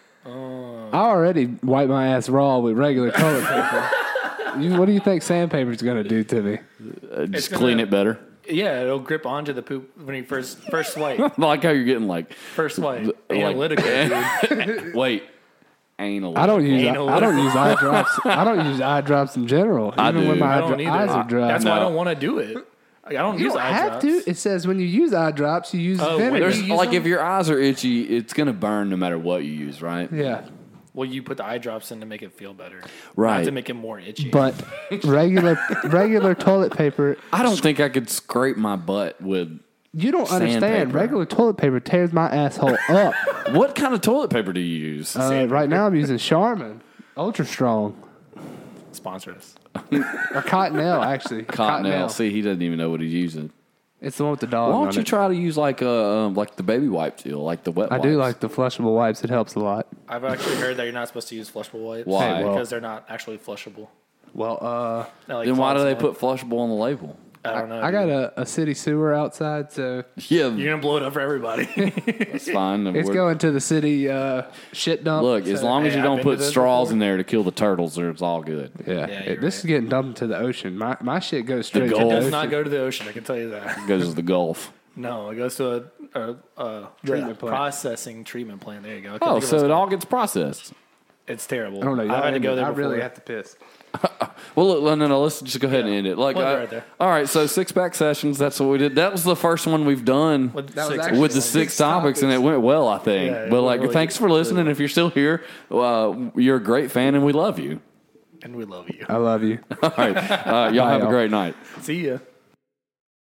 I already wipe my ass raw with regular toilet paper. You, what do you think sandpaper's going to do to me? Uh, just gonna- clean it better. Yeah, it'll grip onto the poop when you first first swipe. I like how you're getting like First swipe. like- Analytical, dude. wait, anal. I don't use Anal I don't use eye drops. I don't use eye drops in general. I Even do. when my I eye don't dro- either. eyes are dry. That's why I No. don't want to do it. Like, I don't you use don't eye have drops. to. It says when you use eye drops, you use Oh, vinegar. when There's you use like them? if your eyes are itchy, it's gonna burn no matter what you use, right? Yeah, Well, you put the eye drops in to make it feel better, Right. Not to make it more itchy. but regular regular toilet paper. I don't think I could scrape my butt with. You don't understand. Sandpaper. Regular toilet paper tears my asshole up. What kind of toilet paper do you use? Uh, right now, I'm using Charmin Ultra Strong sponsor us. or Cottonelle. Actually, Cottonelle. See, he doesn't even know what he's using. It's the one with the dog. Why on don't you it. try to use like uh um, like the baby wipe deal, like the wet I wipes? do like the flushable wipes. It helps a lot. I've actually heard that you're not supposed to use flushable wipes. Why? Hey, well- Because they're not actually flushable. Well, uh, They're like Then why do they clogs put flushable on the label? on. I don't know. I got a, a city sewer outside, so Yeah, You're gonna blow it up for everybody. that's fine. it's We're- going to the city uh, shit dump. Look, as so- long as Hey, you I've don't been to put those straws before. in there to kill the turtles, it's all good. Yeah, Yeah, it- you're this is getting dumped into the ocean. My my shit goes straight to Gulf. the It does ocean. not go to the ocean. I can tell you that. It goes to the Gulf. No, it goes to a, a, a Treatment plant. processing treatment plant. There you go. I couldn't Oh, think of so what it it's all called. gets processed. It's terrible. I don't know. I've had to go there I before. really have to piss. Well, look, no, no, no, let's just go ahead and end it. Like, Plug it I- right there. all right, so six pack sessions. That's what we did. That was the first one we've done With That was six- actually with the six six topics, and it went well, I think. Yeah, it but went like, really thanks good. for listening. If you're still here, uh, you're a great fan, and we love you. and we love you. I love you. All right, uh, y'all have a y'all. great night. See ya.